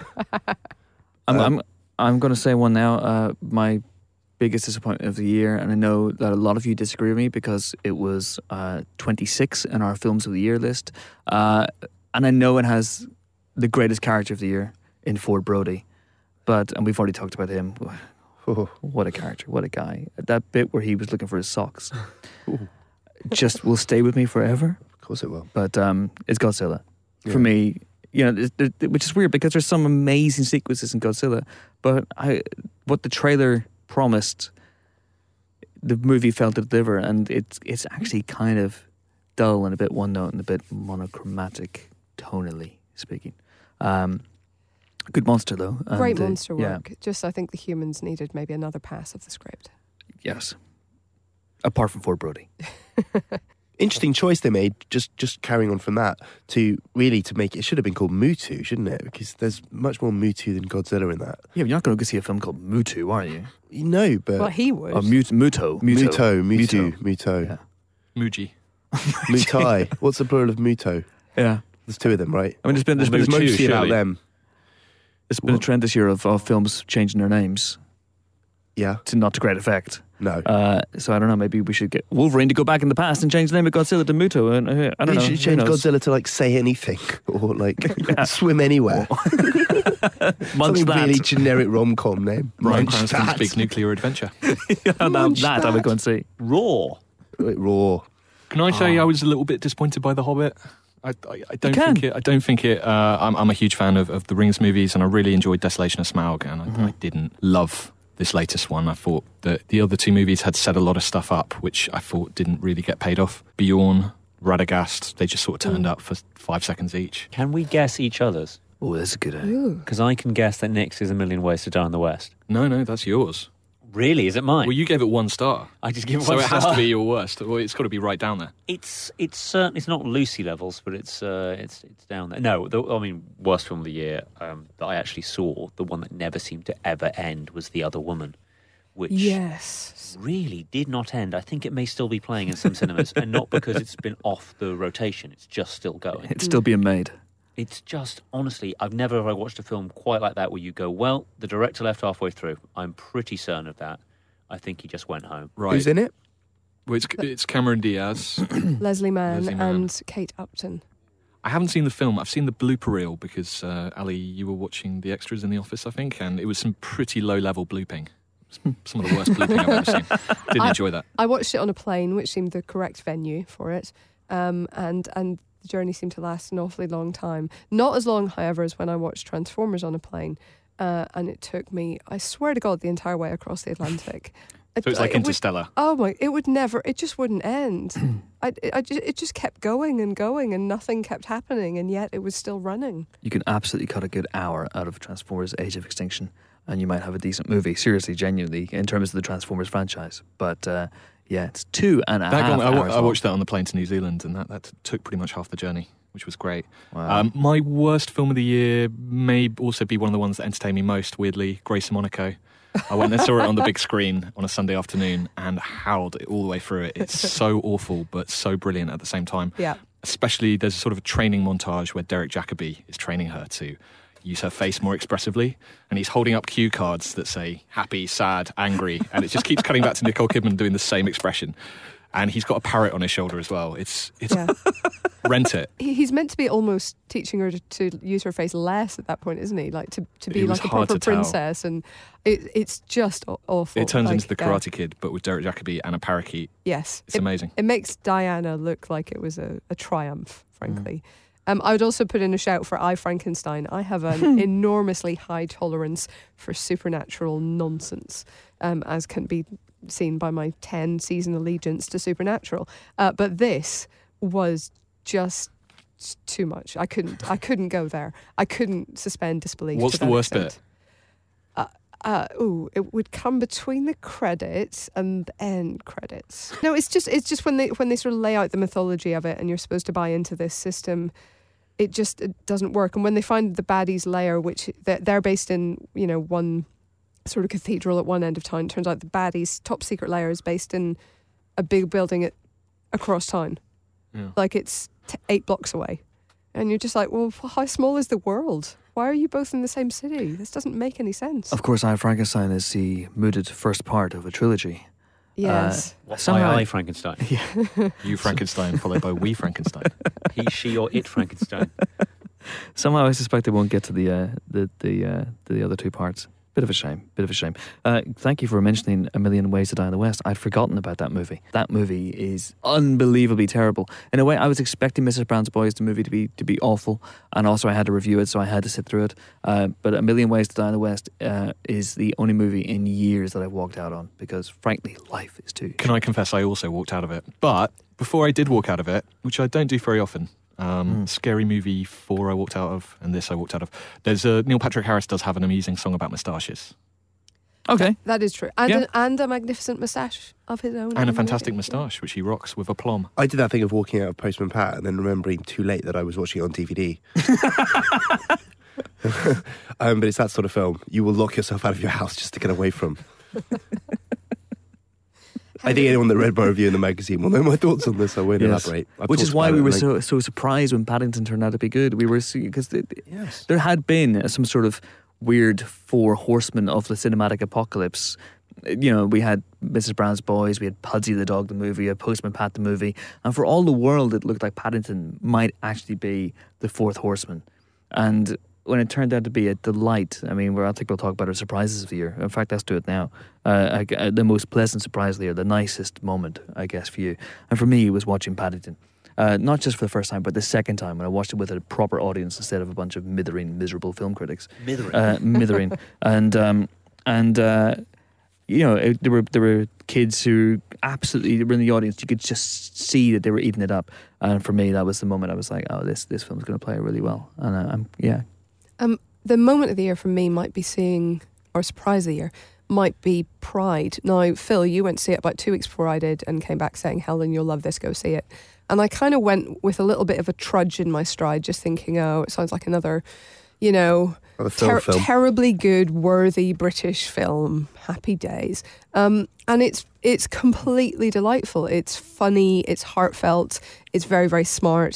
I'm going to say one now. My biggest disappointment of the year, and I know that a lot of you disagree with me because it was 26 in our Films of the Year list, and I know it has the greatest character of the year in Ford Brody, and we've already talked about him. What a character, what a guy. That bit where he was looking for his socks just will stay with me forever. Of course it will. But it's Godzilla. For me, which is weird because there's some amazing sequences in Godzilla, but what the trailer promised, the movie failed to deliver, and it's actually kind of dull and a bit one note and a bit monochromatic, tonally speaking. Good monster though. Great monster work. Yeah. Just I think the humans needed maybe another pass of the script. Yes. Apart from Ford Brody. Interesting choice they made, just carrying on from that, to make it should have been called Mutu, shouldn't it? Because there's much more Mutu than Godzilla in that. Yeah, but you're not going to go see a film called Mutu, are you? No, but... Well, he would. Oh, Muto. Yeah. Muji. Mutai. What's the plural of Muto? Yeah. There's two of them, right? I mean, there's been mostly about them. There's been a trend this year of films changing their names. Yeah. Not to great effect. No. So I don't know, maybe we should get Wolverine to go back in the past and change the name of Godzilla to Muto. And I don't know. You should change Godzilla to say anything or swim anywhere. Something really generic rom-com name. Bryan Cranston's Big Nuclear Adventure. that I would go and see. Raw. Can I say I was a little bit disappointed by The Hobbit? I don't think it. I'm a huge fan of the Rings movies, and I really enjoyed Desolation of Smaug, and I didn't love this latest one. I thought that the other two movies had set a lot of stuff up, which I thought didn't really get paid off. Bjorn, Radagast, they just sort of turned up for 5 seconds each. Can we guess each other's? Oh, that's a good idea. Because I can guess that Nick's is A Million Ways to Die in the West. No, that's yours. Really? Is it mine? Well, you gave it 1 star. I just give it 1 star. So it star. has to be your worst. Well, it's got to be right down there. It's certainly, it's not Lucy levels, but it's down there. No, worst film of the year that I actually saw, the one that never seemed to ever end, was The Other Woman, which really did not end. I think it may still be playing in some cinemas, and not because it's been off the rotation. It's just still going. It's still being made. It's just, honestly, I've never ever watched a film quite like that where you go, well, the director left halfway through. I'm pretty certain of that. I think he just went home. Right. Who's in it? Well, it's Cameron Diaz, Leslie Mann, and Kate Upton. I haven't seen the film. I've seen the blooper reel because, Ali, you were watching the extras in the office, I think, and it was some pretty low-level blooping. Some of the worst blooping I've ever seen. Didn't enjoy that. I watched it on a plane, which seemed the correct venue for it, and the journey seemed to last an awfully long time. Not as long, however, as when I watched Transformers on a plane. And it took me, I swear to God, the entire way across the Atlantic. So it's like Interstellar. It just wouldn't end. It just kept going and going, and nothing kept happening, and yet it was still running. You can absolutely cut a good hour out of Transformers Age of Extinction, and you might have a decent movie, seriously, genuinely, in terms of the Transformers franchise. But it's 2.5 hours. I watched that on the plane to New Zealand, and that took pretty much half the journey, which was great. Wow. My worst film of the year may also be one of the ones that entertained me most, weirdly, Grace and Monaco. I went and saw it on the big screen on a Sunday afternoon and howled it all the way through it. It's so awful, but so brilliant at the same time. Yeah. Especially, there's sort of a training montage where Derek Jacobi is training her to, use her face more expressively. And he's holding up cue cards that say happy, sad, angry. And it just keeps cutting back to Nicole Kidman doing the same expression. And he's got a parrot on his shoulder as well. It's rent it. He's meant to be almost teaching her to use her face less at that point, isn't he? Like to be like a proper princess, and it's just awful. It turns into the Karate Kid, but with Derek Jacobi and a parakeet. Yes, it's amazing. It makes Diana look like it was a triumph, frankly. I would also put in a shout for I, Frankenstein. I have an enormously high tolerance for supernatural nonsense, as can be seen by my 10-season allegiance to Supernatural. But this was just too much. I couldn't go there. I couldn't suspend disbelief. What's the worst bit? It would come between the credits and the end credits. No, it's just when they sort of lay out the mythology of it, and you're supposed to buy into this system. It doesn't work. And when they find the baddies' lair, which they're based in, one sort of cathedral at one end of town, turns out the baddies' top secret lair is based in a big building across town. Yeah. Like it's 8 blocks away. And you're just like, well, how small is the world? Why are you both in the same city? This doesn't make any sense. Of course, I, Frankenstein is the mooted first part of a trilogy. Yes. I, Frankenstein. Yeah. You, Frankenstein, followed by we, Frankenstein. He, she, or it, Frankenstein. Somehow I suspect they won't get to the other two parts. Bit of a shame. Thank you for mentioning A Million Ways to Die in the West. I'd forgotten about that movie. That movie is unbelievably terrible. In a way, I was expecting Mrs. Brown's Boys, the movie, to be awful, and also I had to review it, so I had to sit through it. But A Million Ways to Die in the West is the only movie in years that I've walked out on, because frankly, life is too. Can I confess I also walked out of it? But before I did walk out of it, which I don't do very often, Scary Movie 4 I walked out of, and this I walked out of. There's Neil Patrick Harris does have an amusing song about moustaches. Okay. That is true. And a magnificent moustache of his own. And a fantastic moustache, which he rocks with aplomb. I did that thing of walking out of Postman Pat and then remembering too late that I was watching it on DVD. But it's that sort of film. You will lock yourself out of your house just to get away from. I think anyone that read my review in the magazine will know my thoughts on this. I won't elaborate. Which is why we were so surprised when Paddington turned out to be good. We were, because there had been some sort of weird 4 horsemen of the cinematic apocalypse. We had Mrs. Brown's Boys, we had Pudsey the dog, the movie, we had Postman Pat, the movie, and for all the world, it looked like Paddington might actually be the 4th horseman. And when it turned out to be a delight, I think we'll talk about our surprises of the year. In fact, let's do it now. The most pleasant surprise of the year, the nicest moment, I guess, for you. And for me, it was watching Paddington. Not just for the first time, but the second time when I watched it with a proper audience instead of a bunch of miserable film critics. Mithering. There were kids who absolutely were in the audience. You could just see that they were eating it up. And for me, that was the moment I was like, oh, this film's going to play really well. And the moment of the year for me might be seeing, or surprise of the year, might be Pride. Now, Phil, you went to see it about 2 weeks before I did and came back saying, Helen, you'll love this, go see it. And I kind of went with a little bit of a trudge in my stride, just thinking, oh, it sounds like another, terribly good, worthy British film. Happy days. And it's completely delightful. It's funny, it's heartfelt, it's very, very smart.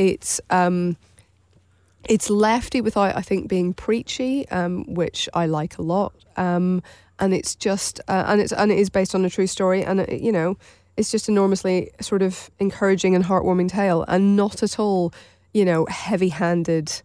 It's lefty without, I think, being preachy, which I like a lot. And it's just, and it is based on a true story, and it's just enormously sort of encouraging and heartwarming tale, and not at all, heavy-handed,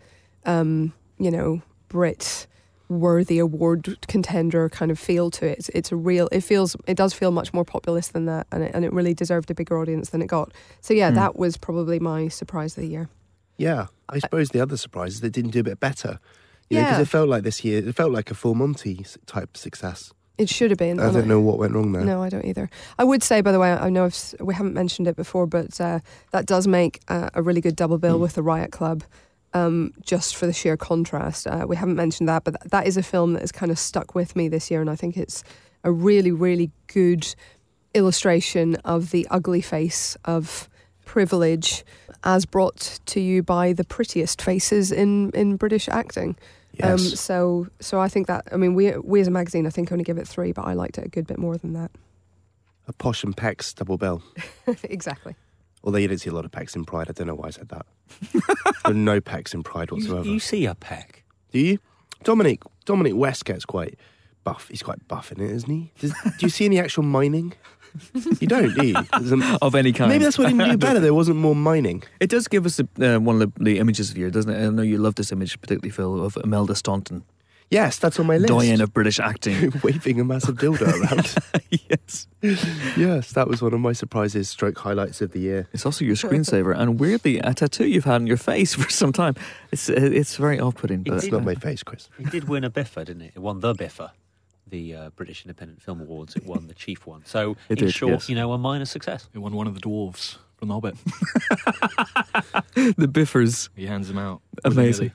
Brit worthy award contender kind of feel to it. It does feel much more populist than that, and it really deserved a bigger audience than it got. So yeah, that was probably my surprise of the year. Yeah, I suppose the other surprise is they didn't do a bit better. Because it felt like this year, it felt like a Full Monty type success. It should have been. I don't know what went wrong there. No, I don't either. I would say, by the way, I know we haven't mentioned it before, but that does make a really good double bill with The Riot Club, just for the sheer contrast. We haven't mentioned that, but that is a film that has kind of stuck with me this year, and I think it's a really, really good illustration of the ugly face of privilege as brought to you by the prettiest faces in British acting. Yes. So I think that, we as a magazine, I think only give it 3, but I liked it a good bit more than that. A Posh and Pecs double bill. Exactly. Although you didn't see a lot of pecs in Pride. I don't know why I said that. There were no pecs in Pride whatsoever. You see a peck. Do you? Dominic West gets quite buff. He's quite buff in it, isn't he? Do you see any actual mining? You don't, do you? Of any kind. Maybe that's what he do better. There wasn't more mining. It does give us one of the images of the year, doesn't it? I know you love this image, particularly, Phil, of Imelda Staunton. Yes, that's on my list. Doyen of British acting. Waving a massive dildo around. Yes. Yes, that was one of my surprises, stroke highlights of the year. It's also your screensaver, and weirdly, a tattoo you've had on your face for some time. It's very off-putting. But It's not my face, Chris. It did win a BIFA, didn't it? It won the BIFA, the British Independent Film Awards. It won the chief one. So, in short, yes. A minor success. It won one of the dwarves from The Hobbit. The Biffers. He hands them out. Amazing.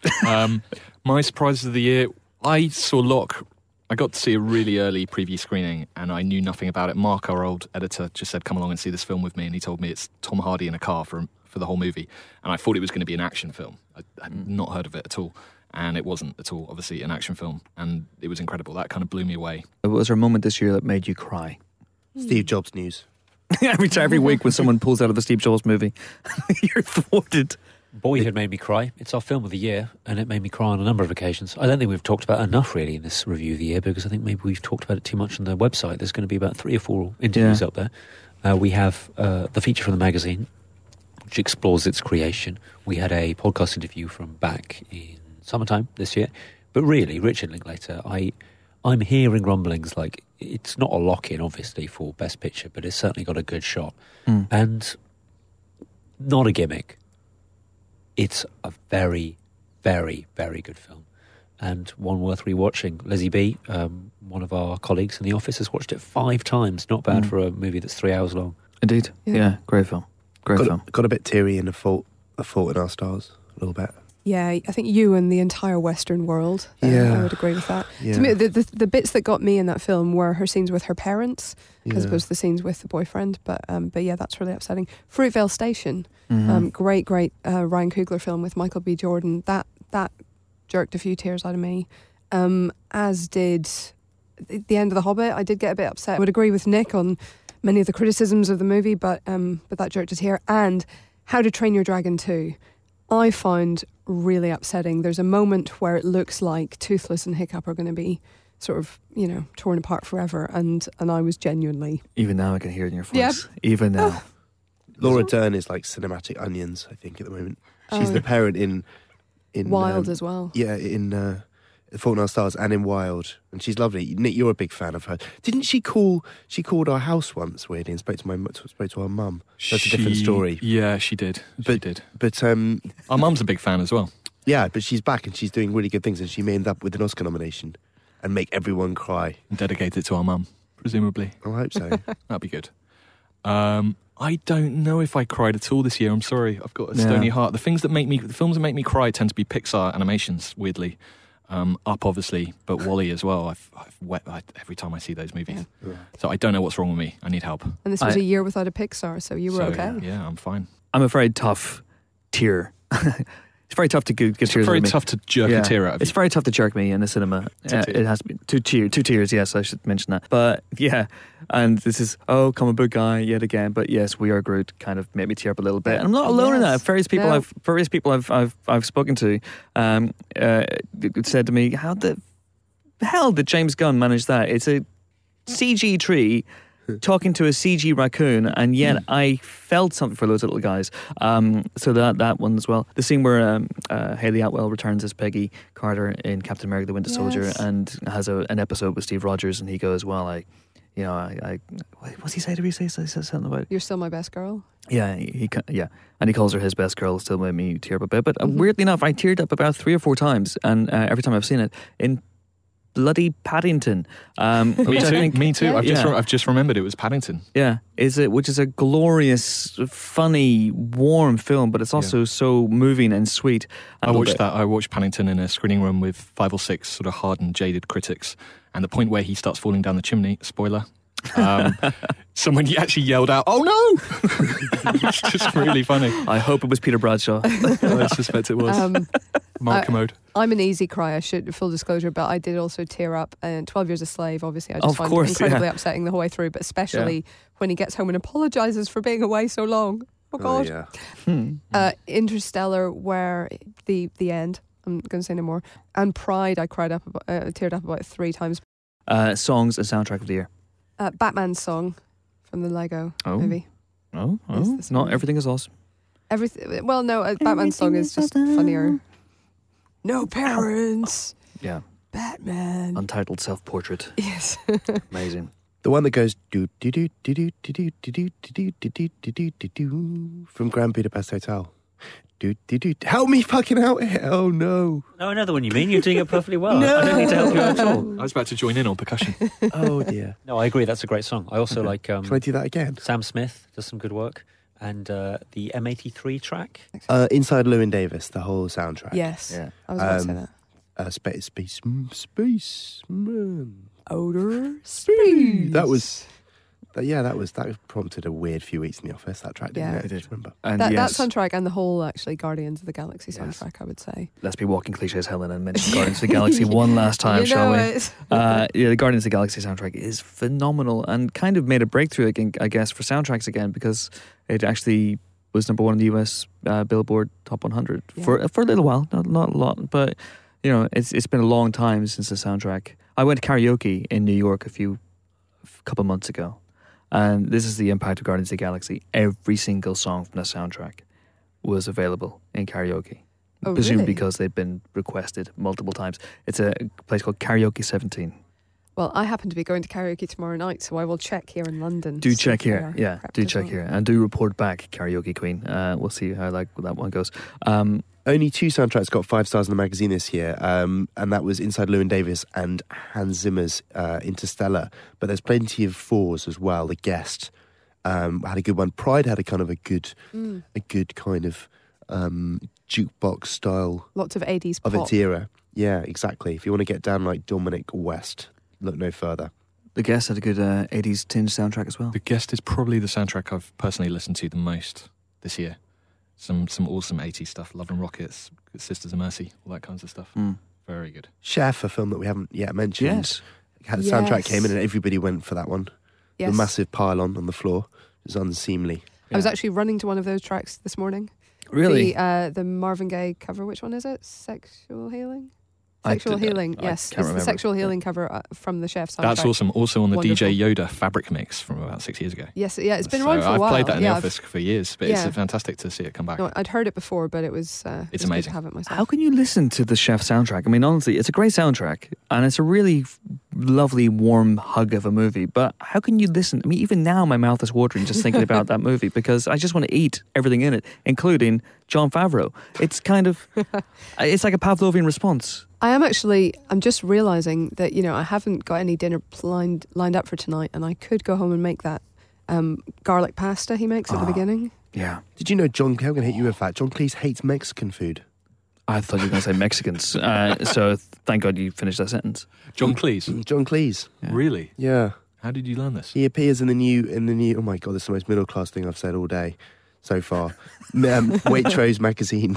My surprises of the year, I saw Locke. I got to see a really early preview screening and I knew nothing about it. Mark, our old editor, just said, come along and see this film with me. And he told me it's Tom Hardy in a car for the whole movie. And I thought it was going to be an action film. I had not heard of it at all. And it wasn't at all, obviously, an action film. And it was incredible. That kind of blew me away. Was there a moment this year that made you cry? Steve Jobs news. every week when someone pulls out of the Steve Jobs movie, you're thwarted. Boyhood made me cry. It's our film of the year, and it made me cry on a number of occasions. I don't think we've talked about enough, really, in this review of the year, because I think maybe we've talked about it too much on the website. There's going to be about 3 or 4 interviews up there. We have the feature from the magazine, which explores its creation. We had a podcast interview from back in summertime this year. But really, Richard Linklater, I'm hearing rumblings like it's not a lock-in, obviously, for Best Picture, but it's certainly got a good shot. And not a gimmick. It's a very, very, very good film and one worth rewatching. Lizzie B, one of our colleagues in the office, has watched it 5 times. Not bad for a movie that's 3 hours long. Indeed. Yeah, great film. Got a bit teary in A Fault in Our Stars, a little bit. Yeah, I think you and the entire Western world. Yeah. I would agree with that. Yeah. To me, the bits that got me in that film were her scenes with her parents, as opposed to the scenes with the boyfriend. But yeah, that's really upsetting. Fruitvale Station, great Ryan Coogler film with Michael B. Jordan. That jerked a few tears out of me. As did the end of The Hobbit. I did get a bit upset. I would agree with Nick on many of the criticisms of the movie, but that jerked a tear. And How to Train Your Dragon 2. I found really upsetting. There's a moment where it looks like Toothless and Hiccup are going to be sort of, torn apart forever, and I was genuinely... Even now I can hear it in your voice. Yep. Even now. Laura Dern is like cinematic onions, I think, at the moment. She's the parent in Wild as well. Yeah, in Fault in Our Stars and in Wild, and she's lovely. Nick, you're a big fan of her. Didn't she called our house once, weirdly, and spoke to our mum. That's a different story. Yeah, she did. But our mum's a big fan as well. Yeah, but she's back and she's doing really good things, and she may end up with an Oscar nomination and make everyone cry. And dedicate it to our mum, presumably. I hope so. That'd be good. I don't know if I cried at all this year. I'm sorry. I've got a stony heart. The films that make me cry tend to be Pixar animations, weirdly. Up, obviously, but WALL-E as well. I've wept every time I see those movies. Yeah. So I don't know what's wrong with me. I need help. And this was a year without a Pixar, so you were okay. Yeah, I'm fine. I'm a very tough tear. It's very tough to get tears. It's very tough to jerk a tear out of you. It's very tough to jerk me in the cinema. It has to be two tears. Yes, I should mention that. But yeah, and this is comic book guy yet again. But yes, We Are Groot kind of made me tear up a little bit. And I'm not alone in that. Various people I've spoken to said to me, "How the hell did James Gunn manage that? It's a CG tree." Talking to a CG raccoon, and yet I felt something for those little guys. So that one as well. The scene where Hayley Atwell returns as Peggy Carter in Captain America: The Winter Soldier, and has an episode with Steve Rogers, and he goes, "Well, what's he say? Did he say something about You're still my best girl?" Yeah, and he calls her his best girl. Still made me tear up a bit, but weirdly enough, I teared up about 3 or 4 times, and every time I've seen it in bloody Paddington. Me too. I've just remembered it was Paddington. Yeah, which is a glorious, funny, warm film, but it's also so moving and sweet. I watched Paddington in a screening room with 5 or 6 sort of hardened, jaded critics, and the point where he starts falling down the chimney, spoiler, someone actually yelled out, "Oh no!" It's just really funny. I hope it was Peter Bradshaw. I suspect it was. Mark Commode. I'm an easy crier, full disclosure, but I did also tear up. 12 Years a Slave, obviously, I just find it incredibly upsetting the whole way through, but especially when he gets home and apologises for being away so long. Oh, God. Yeah. Interstellar, where the end, I'm going to say no more. And Pride, I teared up about 3 times. Songs and soundtrack of the year. Batman's song from the Lego movie. Oh, Is not everything is awesome. Everything. Well, no, Batman's song is just funnier. No parents. Yeah. Batman. Untitled self-portrait. Yes. Amazing. The one that goes do do do do do do do do do do do do do do from Grand Budapest Hotel. Do do do. Help me fucking out here! Oh no! No, I know the one you mean. You're doing it perfectly well. No. I don't need to help you out at all. I was about to join in on percussion. Oh dear. No, I agree. That's a great song. I also like. Can I do that again? Sam Smith does some good work, and the M83 track. Inside Llewyn Davis, the whole soundtrack. Yes. Yeah. I was about to say that. Spaceman. Outer Space. That prompted a weird few weeks in the office. That track, didn't it? It did. Remember? And That yes, soundtrack and the whole, actually, Guardians of the Galaxy Yes. soundtrack, I would say. let's be walking cliches, Helen, and mention Guardians of the Galaxy one last time, You shall know we? it. Yeah, the Guardians of the Galaxy soundtrack is phenomenal and kind of made a breakthrough again, I guess, for soundtracks again, because it actually was number 1 in the US Billboard Top 100 for a little while, not a lot, but you know, it's been a long time since the soundtrack. I went karaoke in New York a couple months ago, and this is the impact of Guardians of the Galaxy. Every single song from the soundtrack was available in karaoke. Oh, Presumably really? because they've been requested multiple times. It's a place called Karaoke 17. Well, I happen to be going to karaoke tomorrow night, so I will check here in London. Do see check if we here. are Yeah, prepped do as check well. here. And do report back, Karaoke Queen. We'll see how that one goes. Only 2 soundtracks got 5 stars in the magazine this year, and that was Inside Llewyn Davis and Hans Zimmer's Interstellar. But there's plenty of 4s as well. The Guest had a good one. Pride had a kind of a good kind of jukebox style Lots of 80s of pop. its era. Yeah, exactly. If you want to get down like Dominic West, look no further. The Guest had a good 80s tinge soundtrack as well. The Guest is probably the soundtrack I've personally listened to the most this year. Some awesome 80s stuff. Love and Rockets, Sisters of Mercy, all that kinds of stuff. Very good. Chef, a film that we haven't yet mentioned. Yes. Had a soundtrack Yes. came in and everybody went for that one. Yes. The massive pylon on the floor. It was unseemly. I was actually running to one of those tracks this morning. Really? The Marvin Gaye cover, which one is it? Sexual Healing? I Sexual did- Healing, I yes. can't It's remember. the Sexual Healing cover from the Chef soundtrack. That's awesome. Also on the Wonderful. DJ Yoda Fabric mix from about 6 years ago. Yes, yeah, it's been So around for a I've while. played that in the Yeah, office for years, but Yeah. it's fantastic to see it come back. No, I'd heard it before, but it was it was good amazing. to have it myself. How can you listen to the Chef soundtrack? I mean, honestly, it's a great soundtrack, and it's a really lovely, warm hug of a movie. But how can you listen? I mean, even now my mouth is watering just thinking about that movie because I just want to eat everything in it, including Jon Favreau. It's kind of, it's like a Pavlovian response. I'm just realising that, I haven't got any dinner lined up for tonight, and I could go home and make that garlic pasta he makes at the beginning. Yeah. Did you know John, I'm going to hit you with that, John Cleese hates Mexican food. I thought you were going to say Mexicans. So thank God you finished that sentence. John Cleese. John Cleese. Really? Yeah. How did you learn this? He appears in the new, oh my God, this is the most middle class thing I've said all day so far. Waitrose magazine.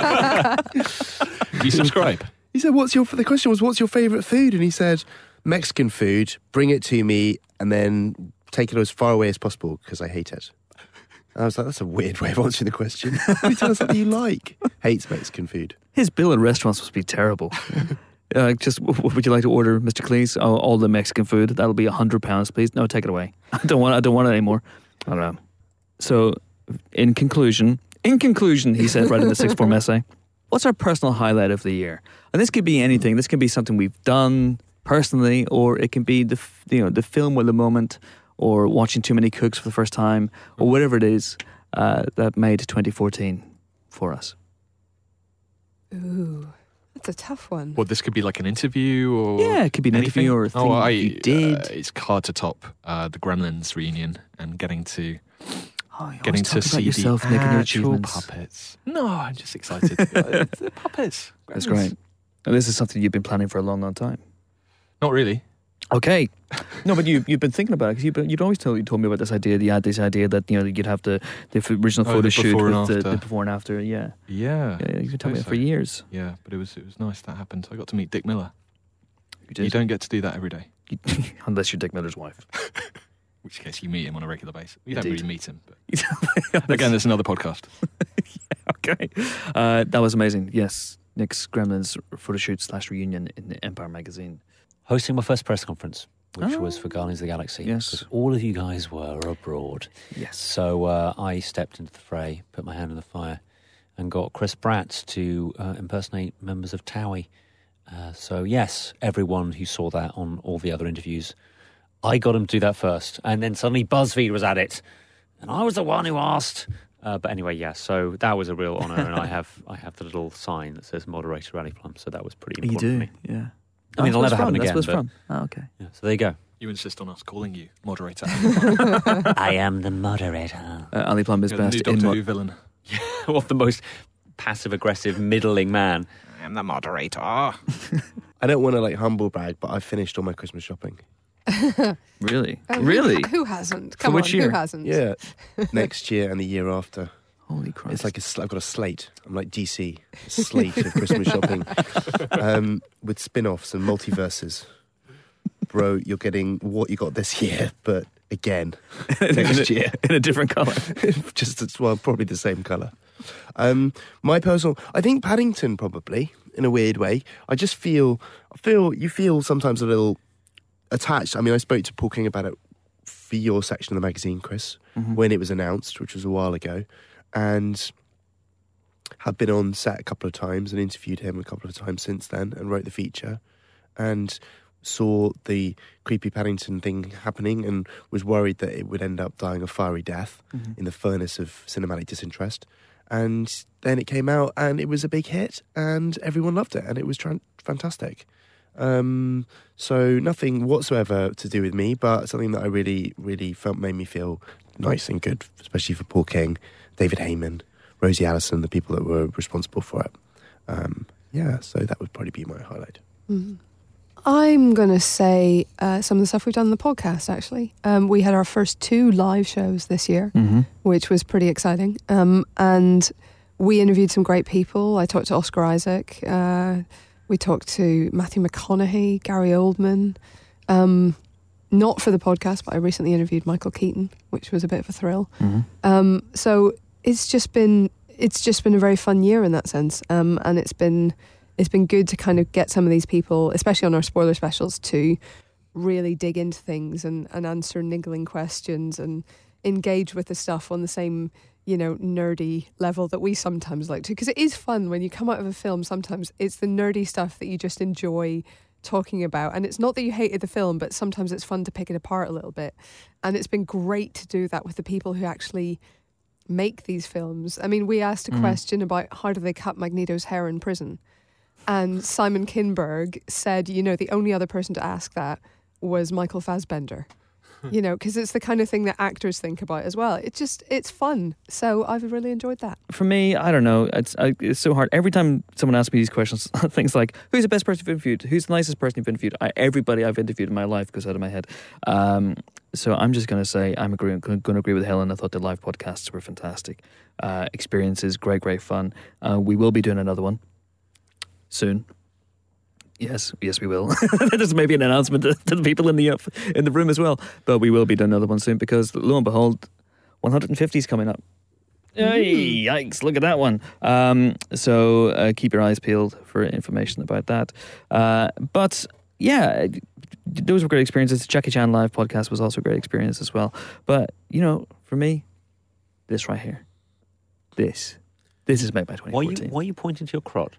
Do you subscribe? He said, the question was, what's your favourite food? And he said, Mexican food, bring it to me, and then take it as far away as possible, because I hate it. And I was like, that's a weird way of answering the question. You tell us something you like. Hates Mexican food. His bill at restaurants must be terrible. Just, would you like to order, Mr. Cleese? Oh, all the Mexican food. That'll be £100, please. No, take it away. I don't want it anymore. I don't know. So, in conclusion, he said right in the sixth form essay, what's our personal highlight of the year? And this could be anything. This can be something we've done personally, or it can be the film of the moment, or watching Too Many Cooks for the first time, or whatever it is that made 2014 for us. Ooh, that's a tough one. Well, this could be like an interview or... Yeah, it could be an anything. interview or a thing you did. It's hard to top the Gremlins reunion and getting to Oh, you're getting always to talking see about yourself, the Nick, and your actual achievements. puppets. No, I'm just excited. The puppets. That's Gremlins. great. And this is something you've been planning for a long, long time. Not really. Okay. No, but you've been thinking about it, because you'd always told me about this idea. You had this idea that you'd have the original Oh, photo the shoot before and with the after. before and after. Yeah, Yeah. you've been telling me that so. for years. Yeah, but it was nice that happened. I got to meet Dick Miller. You did, You don't get to do that every day. unless you're Dick Miller's wife. In which case you meet him on a regular basis. You don't Indeed. really meet him. But again, there's another podcast. Okay, that was amazing. Yes, Nick's Gremlins photo shoot / reunion in the Empire magazine. Hosting my first press conference, which was for Guardians of the Galaxy. Yes. Because all of you guys were abroad. Yes. So I stepped into the fray, put my hand in the fire, and got Chris Pratt to impersonate members of TOWIE. So yes, everyone who saw that on all the other interviews, I got him to do that first. And then suddenly BuzzFeed was at it. And I was the one who asked. But anyway, yeah, so that was a real honour. And I have the little sign that says Moderator Rally Plum. So that was pretty important You do, for me. yeah. I mean, it'll never happen That's again. what's But, from. Oh, okay. yeah, so there you go. You insist on us calling you moderator. I am the moderator. Ali Plum is You're the best new in Doctor Who villain. Of the most passive-aggressive, middling man. I am the moderator. I don't want to like humble brag, but I've finished all my Christmas shopping. Really? Oh, Really? Who hasn't? For Come which on, year? who hasn't? Yeah, next year and the year after. Holy Christ. It's like I've got a slate. I'm like DC, a slate of Christmas shopping with spin-offs and multiverses. Bro, you're getting what you got this year, but again next year in a different colour. Probably the same colour. My personal, I think Paddington probably, in a weird way. I feel sometimes a little attached. I mean, I spoke to Paul King about it for your section of the magazine, Chris, when it was announced, which was a while ago, and have been on set a couple of times and interviewed him a couple of times since then and wrote the feature and saw the creepy Paddington thing happening and was worried that it would end up dying a fiery death in the furnace of cinematic disinterest. And then it came out and it was a big hit and everyone loved it and it was fantastic. So nothing whatsoever to do with me, but something that I really, really felt made me feel nice and good, especially for Paul King, David Heyman, Rosie Allison, the people that were responsible for it. So that would probably be my highlight. Mm-hmm. I'm going to say some of the stuff we've done on the podcast, actually. We had our first 2 live shows this year, which was pretty exciting. And we interviewed some great people. I talked to Oscar Isaac. We talked to Matthew McConaughey, Gary Oldman. Not for the podcast, but I recently interviewed Michael Keaton, which was a bit of a thrill. So it's just been a very fun year in that sense. And it's been good to kind of get some of these people, especially on our spoiler specials, to really dig into things and answer niggling questions and engage with the stuff on the same, nerdy level that we sometimes like to. Because it is fun when you come out of a film, sometimes it's the nerdy stuff that you just enjoy talking about. And it's not that you hated the film, but sometimes it's fun to pick it apart a little bit. And it's been great to do that with the people who actually make these films. I mean, we asked a question about how do they cut Magneto's hair in prison. And Simon Kinberg said, the only other person to ask that was Michael Fassbender. Because it's the kind of thing that actors think about as well. It's fun. So I've really enjoyed that. For me, I don't know. It's so hard. Every time someone asks me these questions, things like, who's the best person you've interviewed? Who's the nicest person you've interviewed? Everybody I've interviewed in my life goes out of my head. So I'm just going to say I'm going to agree with Helen. I thought the live podcasts were fantastic. Experiences, great fun. We will be doing another one soon. Yes, we will. There's maybe an announcement to the people in the room as well. But we will be doing another one soon because, lo and behold, 150 is coming up. Hey, yikes, look at that one. So keep your eyes peeled for information about that. But yeah, those were great experiences. Jackie Chan Live podcast was also a great experience as well. But, for me, this right here, this is made by 2014. Why are you pointing to your crotch?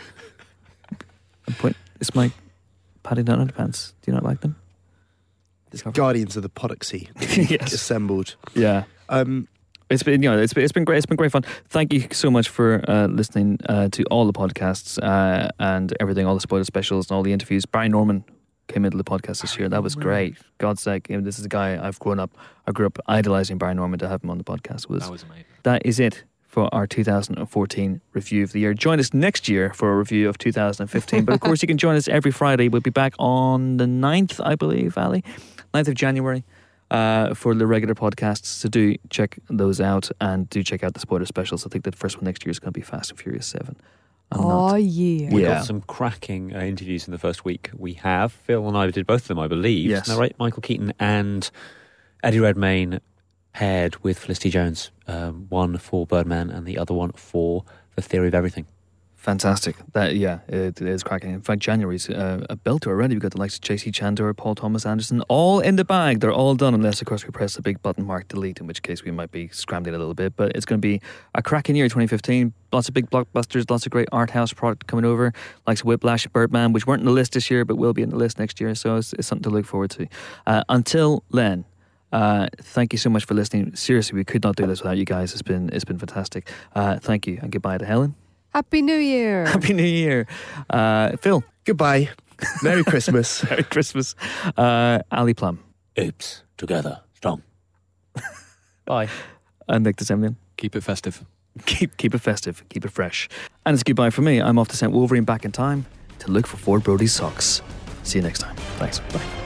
It's my Paddington underpants. Do you not like them? Guardians of the Podoxy yes. assembled. Yeah. It's been it's been great. It's been great fun. Thank you so much for listening to all the podcasts and everything, all the spoiler specials and all the interviews. Barry Norman came into the podcast this year. That was great. God's sake, this is a guy I grew up idolizing Barry Norman. To have him on the podcast that was amazing. That is it for our 2014 review of the year. Join us next year for a review of 2015. But of course, you can join us every Friday. We'll be back on the 9th, I believe, Ali. 9th of January for the regular podcasts. So do check those out and do check out the spoiler specials. I think the first one next year is going to be Fast and Furious 7. Yeah. We got some cracking interviews in the first week. We have. Phil and I did both of them, I believe. Yes. Isn't that right? Michael Keaton and Eddie Redmayne paired with Felicity Jones. One for Birdman and the other one for The Theory of Everything. Fantastic. It is cracking. In fact, January's a belter already. We've got the likes of JC Chandor, Paul Thomas Anderson, all in the bag. They're all done, unless, of course, we press the big button marked delete, in which case we might be scrambling a little bit. But it's going to be a cracking year, 2015. Lots of big blockbusters, lots of great art house product coming over, like Whiplash, Birdman, which weren't in the list this year, but will be in the list next year. So it's something to look forward to. Until then, thank you so much for listening. Seriously, we could not do this without you guys. It's been fantastic. Thank you, and goodbye to Helen. Happy New Year. Happy New Year. Phil. Goodbye. Merry Christmas. Merry Christmas. Ali Plum. Oops. Together. Strong. Bye. And Nick DeSemblian. Keep it festive. Keep it festive. Keep it fresh. And it's goodbye from me. I'm off to send Wolverine back in time to look for Ford Brody's socks. See you next time. Thanks. Bye.